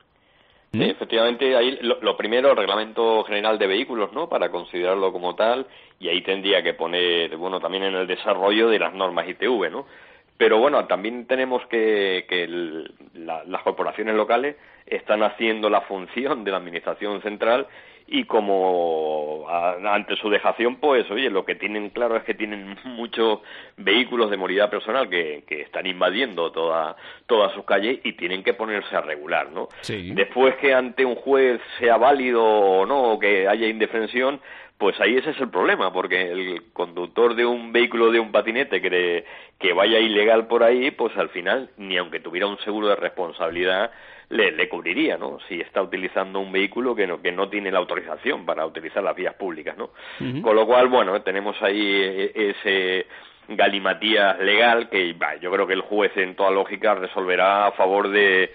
Sí, efectivamente, ahí lo primero, el Reglamento General de Vehículos, ¿no?, para considerarlo como tal, y ahí tendría que poner, bueno, también en el desarrollo de las normas ITV, ¿no? Pero bueno, también tenemos que las corporaciones locales están haciendo la función de la Administración Central y como ante su dejación, pues, oye, lo que tienen claro es que tienen muchos vehículos de movilidad personal que están invadiendo todas sus calles y tienen que ponerse a regular, ¿no? Sí. Después que ante un juez sea válido o no, o que haya indefensión, pues ahí ese es el problema, porque el conductor de un vehículo, de un patinete que vaya ilegal por ahí, pues al final, ni aunque tuviera un seguro de responsabilidad, le cubriría, ¿no? Si está utilizando un vehículo que no tiene la autorización para utilizar las vías públicas, ¿no? Uh-huh. Con lo cual, bueno, tenemos ahí ese galimatías legal que yo creo que el juez en toda lógica resolverá a favor de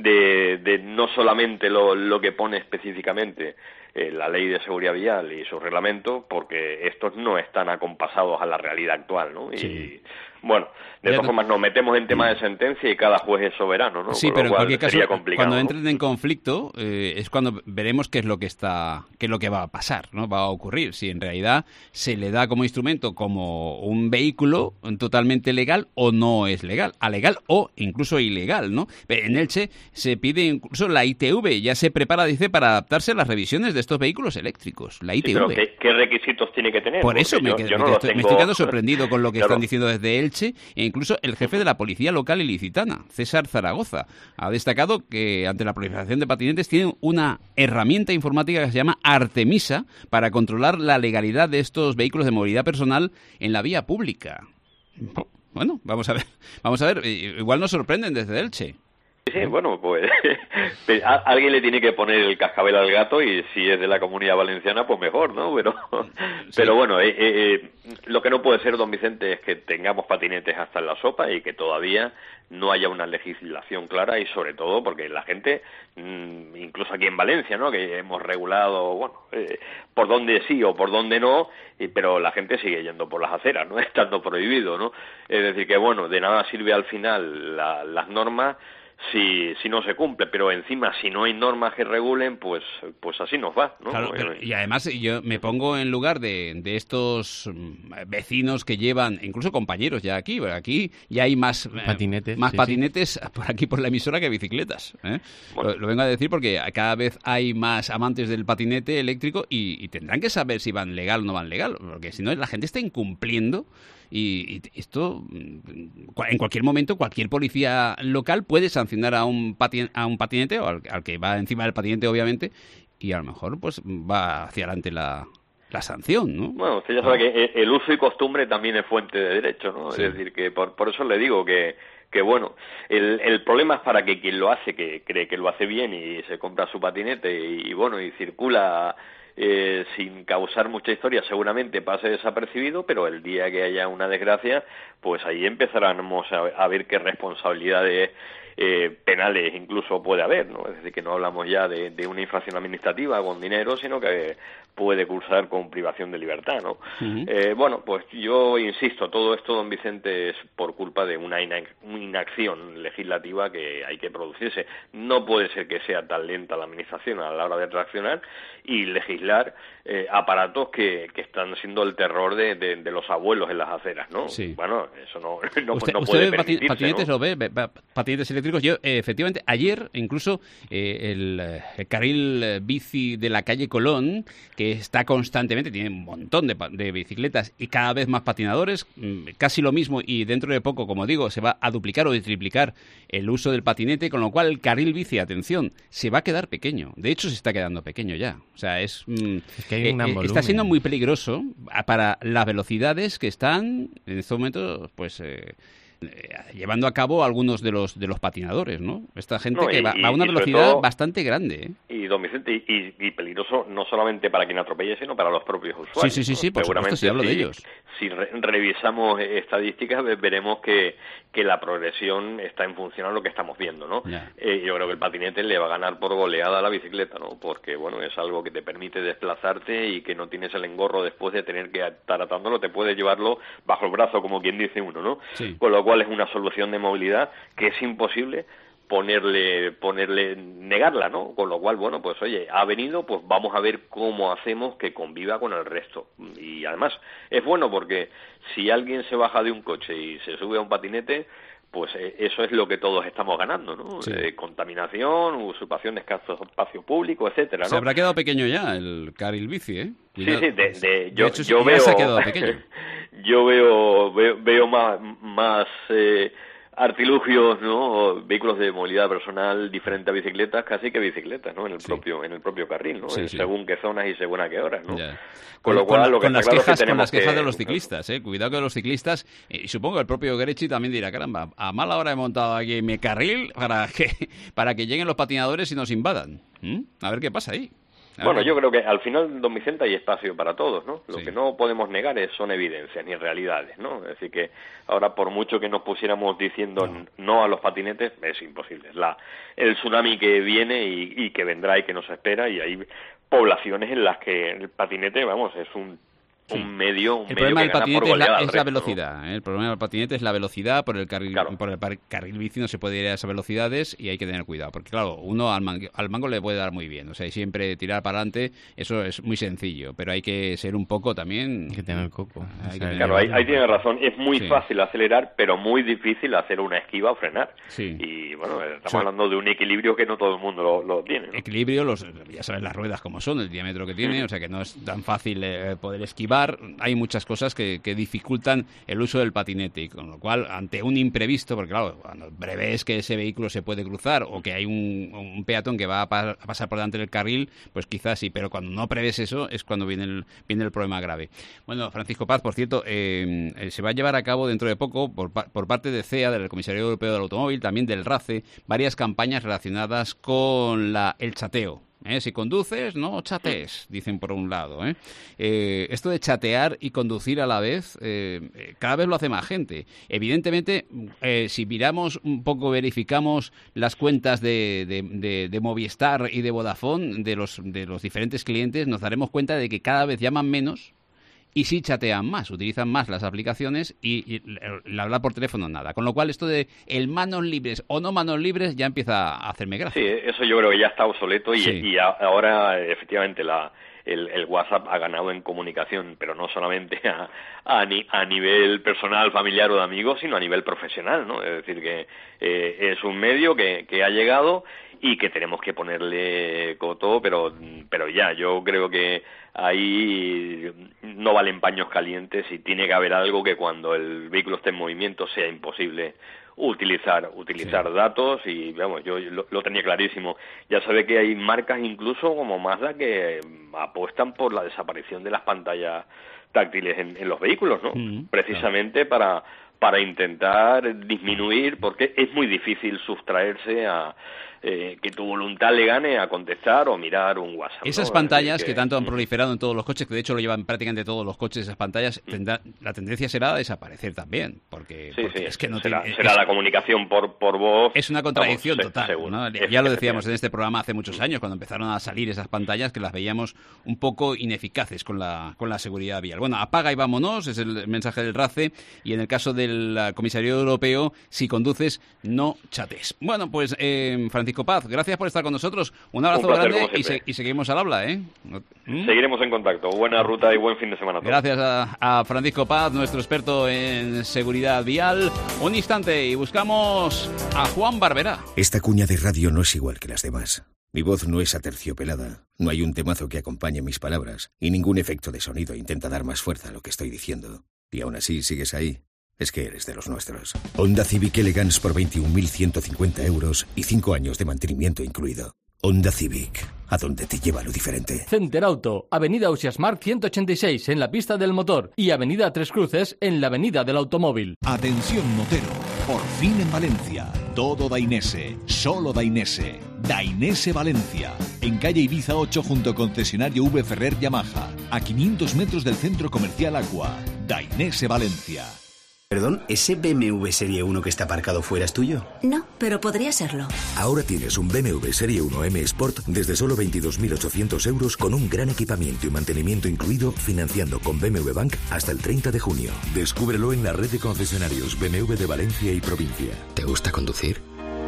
no solamente lo que pone específicamente la Ley de Seguridad Vial y su reglamento, porque estos no están acompasados a la realidad actual, ¿no? Sí. Y bueno, de todas formas nos metemos en tema de sentencia y cada juez es soberano, ¿no? Sí, pero en cualquier caso, cuando entren en conflicto es cuando veremos qué es lo que va a pasar, ¿no? Va a ocurrir, si en realidad se le da como instrumento como un vehículo totalmente legal o no es legal, alegal o incluso ilegal, ¿no? En Elche se pide incluso la ITV, ya se prepara, dice, para adaptarse a las revisiones de estos vehículos eléctricos, la ITV. Sí, pero ¿qué requisitos tiene que tener? Por eso me estoy quedando sorprendido con lo que están diciendo desde Elche, e incluso el jefe de la Policía Local Ilicitana, César Zaragoza, ha destacado que ante la proliferación de patinetes tienen una herramienta informática que se llama Artemisa para controlar la legalidad de estos vehículos de movilidad personal en la vía pública. Bueno, vamos a ver, igual nos sorprenden desde Elche. Sí, bueno, pues alguien le tiene que poner el cascabel al gato y si es de la Comunidad Valenciana, pues mejor, ¿no? Pero bueno, lo que no puede ser, don Vicente, es que tengamos patinetes hasta en la sopa y que todavía no haya una legislación clara y sobre todo porque la gente, incluso aquí en Valencia, ¿no?, que hemos regulado, bueno, por dónde sí o por dónde no, pero la gente sigue yendo por las aceras, ¿no?, estando prohibido, ¿no? Es decir que, bueno, de nada sirve al final las normas si no se cumple, pero encima si no hay normas que regulen, pues así nos va, ¿no? Claro, y además yo me pongo en lugar de estos vecinos que llevan, incluso compañeros ya aquí ya hay más patinetes por aquí por la emisora que bicicletas, ¿eh? Bueno. Lo vengo a decir porque cada vez hay más amantes del patinete eléctrico y tendrán que saber si van legal o no van legal, porque si no la gente está incumpliendo. Y esto, en cualquier momento, cualquier policía local puede sancionar a un patinete, o al que va encima del patinete, obviamente, y a lo mejor pues va hacia adelante la sanción, ¿no? Bueno, usted ya sabe que el uso y costumbre también es fuente de derecho, ¿no? Sí. Es decir, que por eso le digo que bueno, el problema es para que quien lo hace, que cree que lo hace bien y se compra su patinete y bueno, y circula sin causar mucha historia, seguramente pase desapercibido, pero el día que haya una desgracia, pues ahí empezaremos a ver qué responsabilidades penales incluso puede haber, ¿no? Es decir, que no hablamos ya de una infracción administrativa con dinero, sino que puede cursar con privación de libertad, ¿no? Uh-huh. Bueno, pues yo insisto, todo esto, don Vicente, es por culpa de una inacción legislativa que hay que producirse. No puede ser que sea tan lenta la administración a la hora de reaccionar y legislar aparatos que están siendo el terror de los abuelos en las aceras, ¿no? Sí. Bueno, eso no puede permitirse, patinetes, ¿no? ¿lo ve? Patinetes eléctricos. Yo, efectivamente, ayer incluso el carril bici de la calle Colón, que está constantemente, tiene un montón de bicicletas y cada vez más patinadores, casi lo mismo, y dentro de poco, como digo, se va a duplicar o triplicar el uso del patinete, con lo cual el carril bici, atención, se va a quedar pequeño. De hecho, se está quedando pequeño ya. O sea, es que hay un está siendo muy peligroso para las velocidades que están en estos momentos, pues llevando a cabo algunos de los patinadores, ¿no? Esta gente que va a una velocidad bastante grande, ¿eh? Y, don Vicente, y peligroso no solamente para quien atropelle, sino para los propios usuarios. Sí, por supuesto, si hablo de ellos. Si revisamos estadísticas, veremos que la progresión está en función a lo que estamos viendo, ¿no? Yo creo que el patinete le va a ganar por goleada a la bicicleta, ¿no? Porque, bueno, es algo que te permite desplazarte y que no tienes el engorro después de tener que estar atándolo, te puedes llevarlo bajo el brazo, como quien dice uno, ¿no? Sí. Con lo cual es una solución de movilidad que es imposible negarla, ¿no? Con lo cual, bueno, pues oye, ha venido, pues vamos a ver cómo hacemos que conviva con el resto. Y además es bueno porque si alguien se baja de un coche y se sube a un patinete, pues eso es lo que todos estamos ganando, ¿no? Sí. Cuantaminación, usurpación de espacio público, etcétera, ¿no? Se habrá quedado pequeño ya el carril bici, ¿eh? Cuidado. Sí, yo veo se ha quedado pequeño. Yo veo más artilugios, ¿no? Vehículos de movilidad personal diferente a bicicletas, casi que bicicletas, ¿no? En el propio carril, ¿no? Según qué zonas y según a qué horas, ¿no? Con lo cual, lo que está claro es que tenemos con las quejas de los ciclistas, cuidado con los ciclistas, y supongo que el propio Grechi también dirá, caramba, a mala hora he montado aquí mi carril para que lleguen los patinadores y nos invadan. A ver qué pasa ahí. Bueno, yo creo que al final, don Vicente, hay espacio para todos, ¿no? Lo que no podemos negar son evidencias ni realidades, ¿no? Es decir, que ahora, por mucho que nos pusiéramos diciendo no a los patinetes, es imposible. Es el tsunami que viene y que vendrá y que nos espera, y hay poblaciones en las que el patinete, vamos, es un medio el problema del patinete es la velocidad, ¿no? El problema del patinete es la velocidad. Por el carril bici no se puede ir a esas velocidades y hay que tener cuidado, porque claro, uno al mango le puede dar muy bien, o sea, y siempre tirar para adelante, eso es muy sencillo, pero hay que ser un poco también, hay que tener coco. Ahí tiene razón, es muy fácil acelerar, pero muy difícil hacer una esquiva o frenar. Y bueno, estamos hablando de un equilibrio que no todo el mundo lo tiene, ¿no? Equilibrio, ya sabes las ruedas como son, el diámetro que tiene, o sea que no es tan fácil poder esquivar. Hay muchas cosas que dificultan el uso del patinete, y con lo cual, ante un imprevisto, porque claro, cuando prevés que ese vehículo se puede cruzar o que hay un peatón que va a pasar por delante del carril, pues quizás sí, pero cuando no prevés eso es cuando viene el problema grave. Bueno, Francisco Paz, por cierto, se va a llevar a cabo dentro de poco por parte de CEA, del Comisariado Europeo del Automóvil, también del RACE, varias campañas relacionadas con el chateo. Si conduces, no chatees, dicen por un lado. Esto de chatear y conducir a la vez, cada vez lo hace más gente. Evidentemente, si miramos un poco, verificamos las cuentas de Movistar y de Vodafone, de los diferentes clientes, nos daremos cuenta de que cada vez llaman menos y sí chatean más, utilizan más las aplicaciones y el hablar por teléfono nada. Con lo cual esto de el manos libres o no manos libres ya empieza a hacerme gracia. Sí, eso yo creo que ya está obsoleto y ahora efectivamente el WhatsApp ha ganado en comunicación, pero no solamente a nivel personal, familiar o de amigos, sino a nivel profesional, ¿no? Es decir, que es un medio que ha llegado y que tenemos que ponerle coto, pero ya, yo creo que ahí no valen paños calientes y tiene que haber algo que cuando el vehículo esté en movimiento sea imposible utilizar datos y vamos, yo lo tenía clarísimo. Ya sabe que hay marcas incluso como Mazda que apuestan por la desaparición de las pantallas táctiles en los vehículos, ¿no? Precisamente para intentar disminuir, porque es muy difícil sustraerse a que tu voluntad le gane a contestar o mirar un WhatsApp. Esas pantallas que tanto han proliferado en todos los coches, que de hecho lo llevan prácticamente todos los coches, esas pantallas, la tendencia será a desaparecer también, porque es que no será la comunicación por voz. Es una contradicción total, seguro, ¿no? Ya lo decíamos en este programa hace muchos años, cuando empezaron a salir esas pantallas, que las veíamos un poco ineficaces con la seguridad vial. Bueno, apaga y vámonos, es el mensaje del RACE, y en el caso del Comisario Europeo, si conduces, no chates. Bueno, pues Francisco Paz, gracias por estar con nosotros. Un abrazo grande y seguimos al habla, ¿eh? Seguiremos en contacto. Buena ruta y buen fin de semana a todos. Gracias a Francisco Paz, nuestro experto en seguridad vial. Un instante y buscamos a Juan Barberá. Esta cuña de radio no es igual que las demás. Mi voz no es aterciopelada, no hay un temazo que acompañe mis palabras y ningún efecto de sonido intenta dar más fuerza a lo que estoy diciendo. Y aún así sigues ahí. Es que eres de los nuestros. Honda Civic Elegance por 21.150 euros y 5 años de mantenimiento incluido. Honda Civic, a donde te lleva lo diferente. Center Auto, Avenida Ausiasmark 186 en la pista del motor y Avenida Tres Cruces en la Avenida del Automóvil. Atención motero, por fin en Valencia. Todo Dainese, solo Dainese. Dainese Valencia, en calle Ibiza 8 junto a concesionario V Ferrer Yamaha, a 500 metros del centro comercial Aqua. Dainese Valencia. Perdón, ¿ese BMW Serie 1 que está aparcado fuera es tuyo? No, pero podría serlo. Ahora tienes un BMW Serie 1 M Sport desde solo 22.800 euros con un gran equipamiento y mantenimiento incluido, financiando con BMW Bank hasta el 30 de junio. Descúbrelo en la red de concesionarios BMW de Valencia y provincia. ¿Te gusta conducir?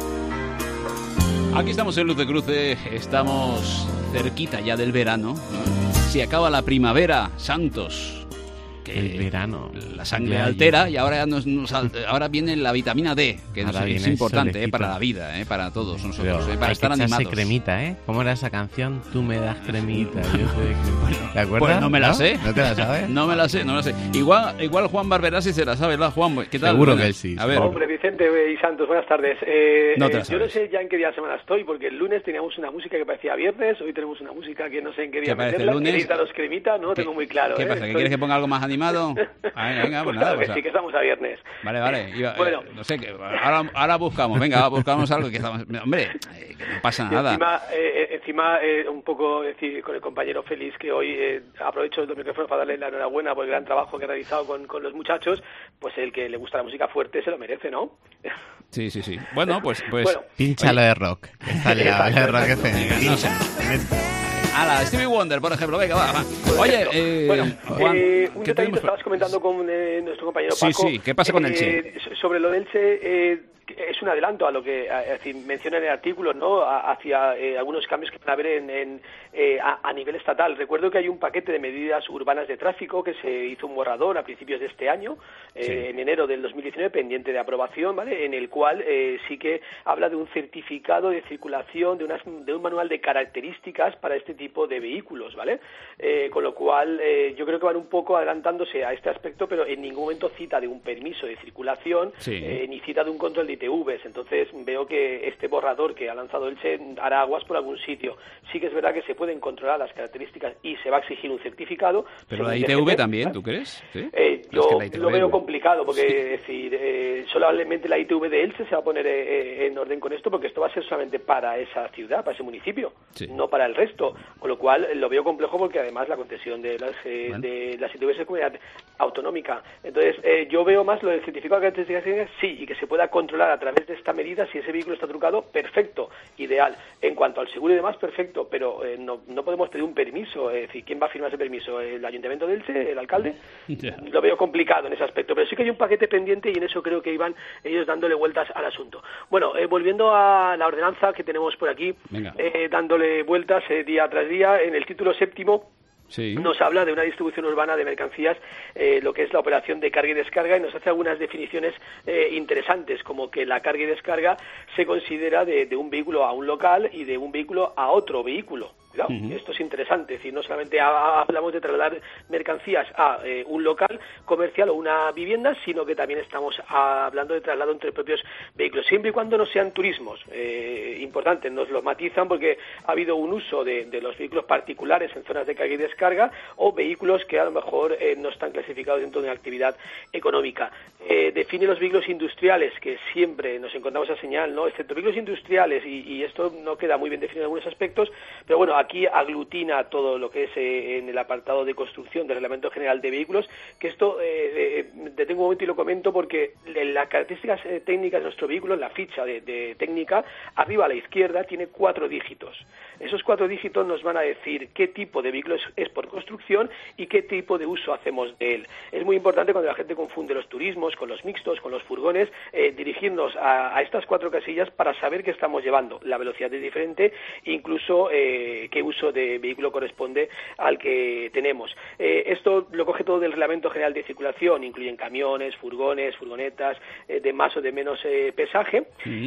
Aquí estamos en Luz de Cruce, estamos cerquita ya del verano. Se acaba la primavera, santos. El verano. La sangre altera y ahora ahora viene la vitamina D, que es importante para la vida, para todos nosotros, para estar animados. Cremita, ¿eh? ¿Cómo era esa canción? Tú me das cremita, yo te doy cremita. ¿Te acuerdas? Pues no me la sé. ¿No te la sabes? No me la sé. Igual Juan Barberá sí se la sabe, ¿verdad, Juan? ¿Qué tal? Seguro que sí. A ver. Hombre, Vicente y Santos, buenas tardes. Yo no sé ya en qué día de semana estoy, porque el lunes teníamos una música que parecía viernes, hoy tenemos una música que no sé en qué día meterla. ¿Queréis daros cremita? No tengo muy claro. ¿Qué pasa? ¿Que quieres que ponga algo más animado? Venga, pues nada. Sí, que estamos a viernes. Vale. Bueno, no sé, ahora buscamos. Venga, buscamos algo que estamos... Hombre, que no pasa nada. Encima un poco decir con el compañero Félix que hoy aprovecho el micrófono para darle la enhorabuena por el gran trabajo que ha realizado con los muchachos. Pues el que le gusta la música fuerte se lo merece, ¿no? Sí. Bueno, pues pínchalo de rock. Está liado, de rock que se... No sé. A la Stevie Wonder, por ejemplo. Venga, va. Oye, Juan, un detallito estabas comentando con nuestro compañero Paco. Sí. ¿Qué pasa con Elche? Sobre lo del Elche, es un adelanto a lo que menciona en el artículo, ¿no? Hacia algunos cambios que van a haber a nivel estatal. Recuerdo que hay un paquete de medidas urbanas de tráfico que se hizo un borrador a principios de este año, en enero del 2019, pendiente de aprobación, ¿vale? En el cual sí que habla de un certificado de circulación, de un manual de características para este tipo de vehículos, ¿vale? Con lo cual yo creo que van un poco adelantándose a este aspecto, pero en ningún momento cita de un permiso de circulación, ni cita de un control de ITVs. Entonces veo que este borrador que ha lanzado Elche hará aguas por algún sitio. Sí que es verdad que se pueden controlar las características y se va a exigir un certificado. Pero la ITV también, ¿tú crees? ¿Sí? Yo lo veo complicado porque es decir, solamente la ITV de Elche se va a poner en orden con esto, porque esto va a ser solamente para esa ciudad, para ese municipio, no para el resto. Con lo cual lo veo complejo porque además la concesión de las ITVs es comunidad autonómica. Entonces yo veo más lo del certificado de características, sí, y que se pueda controlar a través de esta medida si ese vehículo está trucado, perfecto, ideal. En cuanto al seguro y demás, perfecto, pero no podemos pedir un permiso. Es decir, ¿quién va a firmar ese permiso? ¿El Ayuntamiento de Elche? ¿El alcalde? Lo veo complicado en ese aspecto, pero sí que hay un paquete pendiente y en eso creo que iban ellos dándole vueltas al asunto. Bueno, volviendo a la ordenanza que tenemos por aquí, dándole vueltas día tras día, en el título 7º nos habla de una distribución urbana de mercancías, lo que es la operación de carga y descarga, y nos hace algunas definiciones interesantes, como que la carga y descarga se considera de un vehículo a un local y de un vehículo a otro vehículo. Cuidado, esto es interesante, es decir, no solamente hablamos de trasladar mercancías a un local comercial o una vivienda, sino que también estamos hablando de traslado entre propios vehículos, siempre y cuando no sean turismos. Importante, nos lo matizan porque ha habido un uso de los vehículos particulares en zonas de carga y descarga o vehículos que a lo mejor no están clasificados dentro de una actividad económica. Define los vehículos industriales, que siempre nos encontramos esa señal, ¿no? Excepto vehículos industriales, y esto no queda muy bien definido en algunos aspectos, pero bueno, aquí aglutina todo lo que es en el apartado de construcción del Reglamento General de Vehículos, que esto detengo un momento y lo comento porque las características técnicas de nuestro vehículo, la ficha de técnica, arriba a la izquierda tiene 4 dígitos. Esos 4 dígitos nos van a decir qué tipo de vehículo es por construcción y qué tipo de uso hacemos de él. Es muy importante cuando la gente confunde los turismos con los mixtos, con los furgones, dirigirnos a estas 4 casillas para saber qué estamos llevando. La velocidad es diferente, incluso qué uso de vehículo corresponde al que tenemos. Esto lo coge todo del Reglamento General de Circulación, incluyen camiones, furgones, furgonetas de más o de menos pesaje,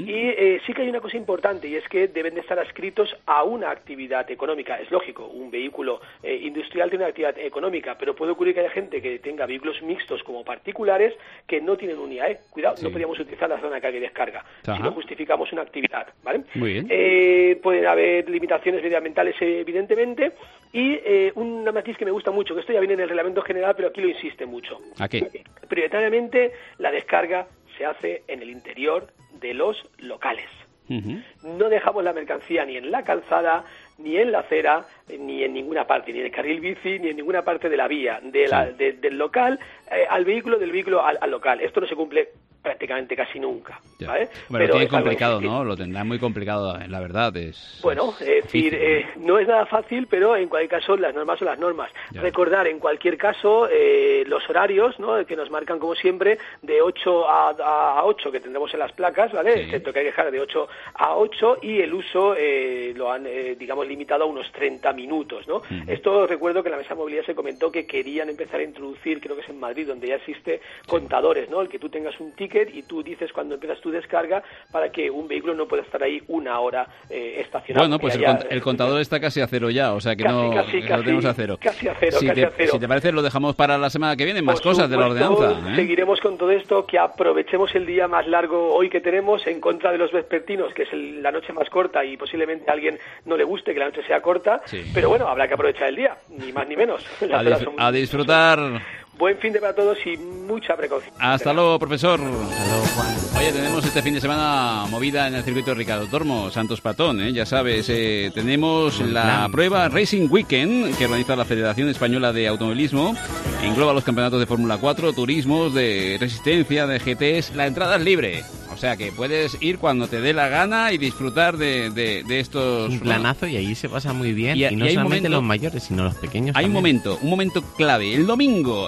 y sí que hay una cosa importante, y es que deben de estar adscritos a una actividad económica. Es lógico, un vehículo industrial tiene una actividad económica, pero puede ocurrir que haya gente que tenga vehículos mixtos como particulares que no tienen un IAE. Cuidado, no podríamos utilizar la zona de carga y descarga si no justificamos una actividad, ¿vale? Muy bien. Pueden haber limitaciones medioambientales, evidentemente, y una matiz que me gusta mucho, que esto ya viene en el Reglamento General, pero aquí lo insiste mucho. ¿A qué? Prioritariamente la descarga se hace en el interior de los locales. No dejamos la mercancía ni en la calzada, ni en la acera, ni en ninguna parte, ni en el carril bici, ni en ninguna parte de la vía, del local al vehículo, del vehículo al local. Esto no se cumple prácticamente casi nunca, ¿vale? Bueno, pero tiene complicado, ¿no? Lo tendrá muy complicado, la verdad. Bueno, es decir, no es nada fácil, pero en cualquier caso las normas son las normas. Recordar en cualquier caso los horarios, ¿no? Que nos marcan como siempre de 8 a 8 que tendremos en las placas, ¿vale? Excepto que hay que dejar de 8 a 8 y el uso lo han, digamos, limitado a unos 30 minutos, ¿no? Esto recuerdo que en la Mesa de Movilidad se comentó que querían empezar a introducir, creo que es en Madrid, donde ya existe contadores, ¿no? El que tú tengas un ticket y tú dices cuando empiezas tu descarga para que un vehículo no pueda estar ahí una hora estacionado. Bueno, pues el contador está casi a cero ya, o sea que casi, lo tenemos a cero. Casi a cero, Si te parece, lo dejamos para la semana que viene, más cosas de la ordenanza. Seguiremos con todo esto, que aprovechemos el día más largo hoy que tenemos en contra de los vespertinos, que es la noche más corta y posiblemente a alguien no le guste que la noche sea corta, pero bueno, habrá que aprovechar el día, ni más ni menos. A disfrutar. Buen fin de para todos y mucha precaución. Hasta luego, profesor. Hasta luego, Juan. Oye, tenemos este fin de semana movida en el circuito de Ricardo Tormo, Santos Patón, ya sabes, tenemos la prueba Racing Weekend que organiza la Federación Española de Automovilismo, engloba los campeonatos de Fórmula 4, turismos, de resistencia, de GTs, la entrada es libre. O sea que puedes ir cuando te dé la gana y disfrutar de estos... Un planazo y allí se pasa muy bien. Y no solamente los mayores, sino los pequeños Hay también. un momento clave. El domingo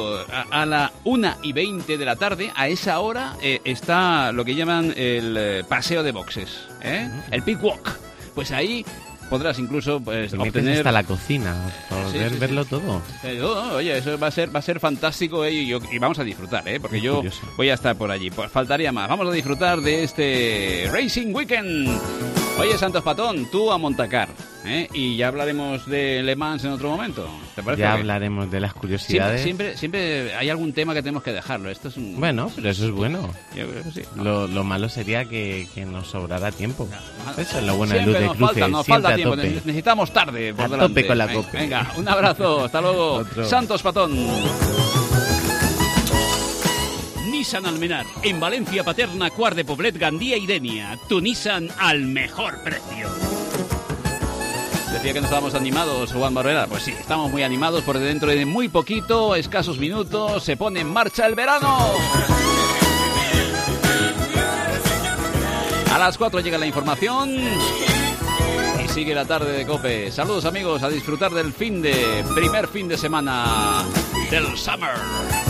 a la 1:20 de la tarde, a esa hora está lo que llaman el paseo de boxes, el pit walk. Pues ahí podrás incluso obtener hasta la cocina, poder verlo todo. Oye, eso va a ser fantástico y vamos a disfrutar, porque yo voy a estar por allí. Pues faltaría más. Vamos a disfrutar de este Racing Weekend. Oye, Santos Patón, tú a Montacar, y ya hablaremos de Le Mans en otro momento. ¿Te parece? Ya hablaremos de las curiosidades. Siempre hay algún tema que tenemos que dejarlo. Esto es Bueno, pero eso es bueno. Yo creo que sí. Lo malo sería que nos sobrara tiempo. Eso es lo bueno de Siempre Luz de Cruces. Nos falta tiempo. Tope. Necesitamos tarde por a delante. Tope con la COPE. Venga, un abrazo. Hasta luego. Santos Patón. Nissan Almenar, en Valencia, Paterna, Quart de Poblet, Gandía y Denia. Tu Nissan al mejor precio. Decía que no estábamos animados, Juan Barbera. Pues sí, estamos muy animados porque dentro de muy poquito, escasos minutos, se pone en marcha el verano. A las 4 llega la información y sigue la tarde de COPE. Saludos amigos, a disfrutar del primer fin de semana del summer.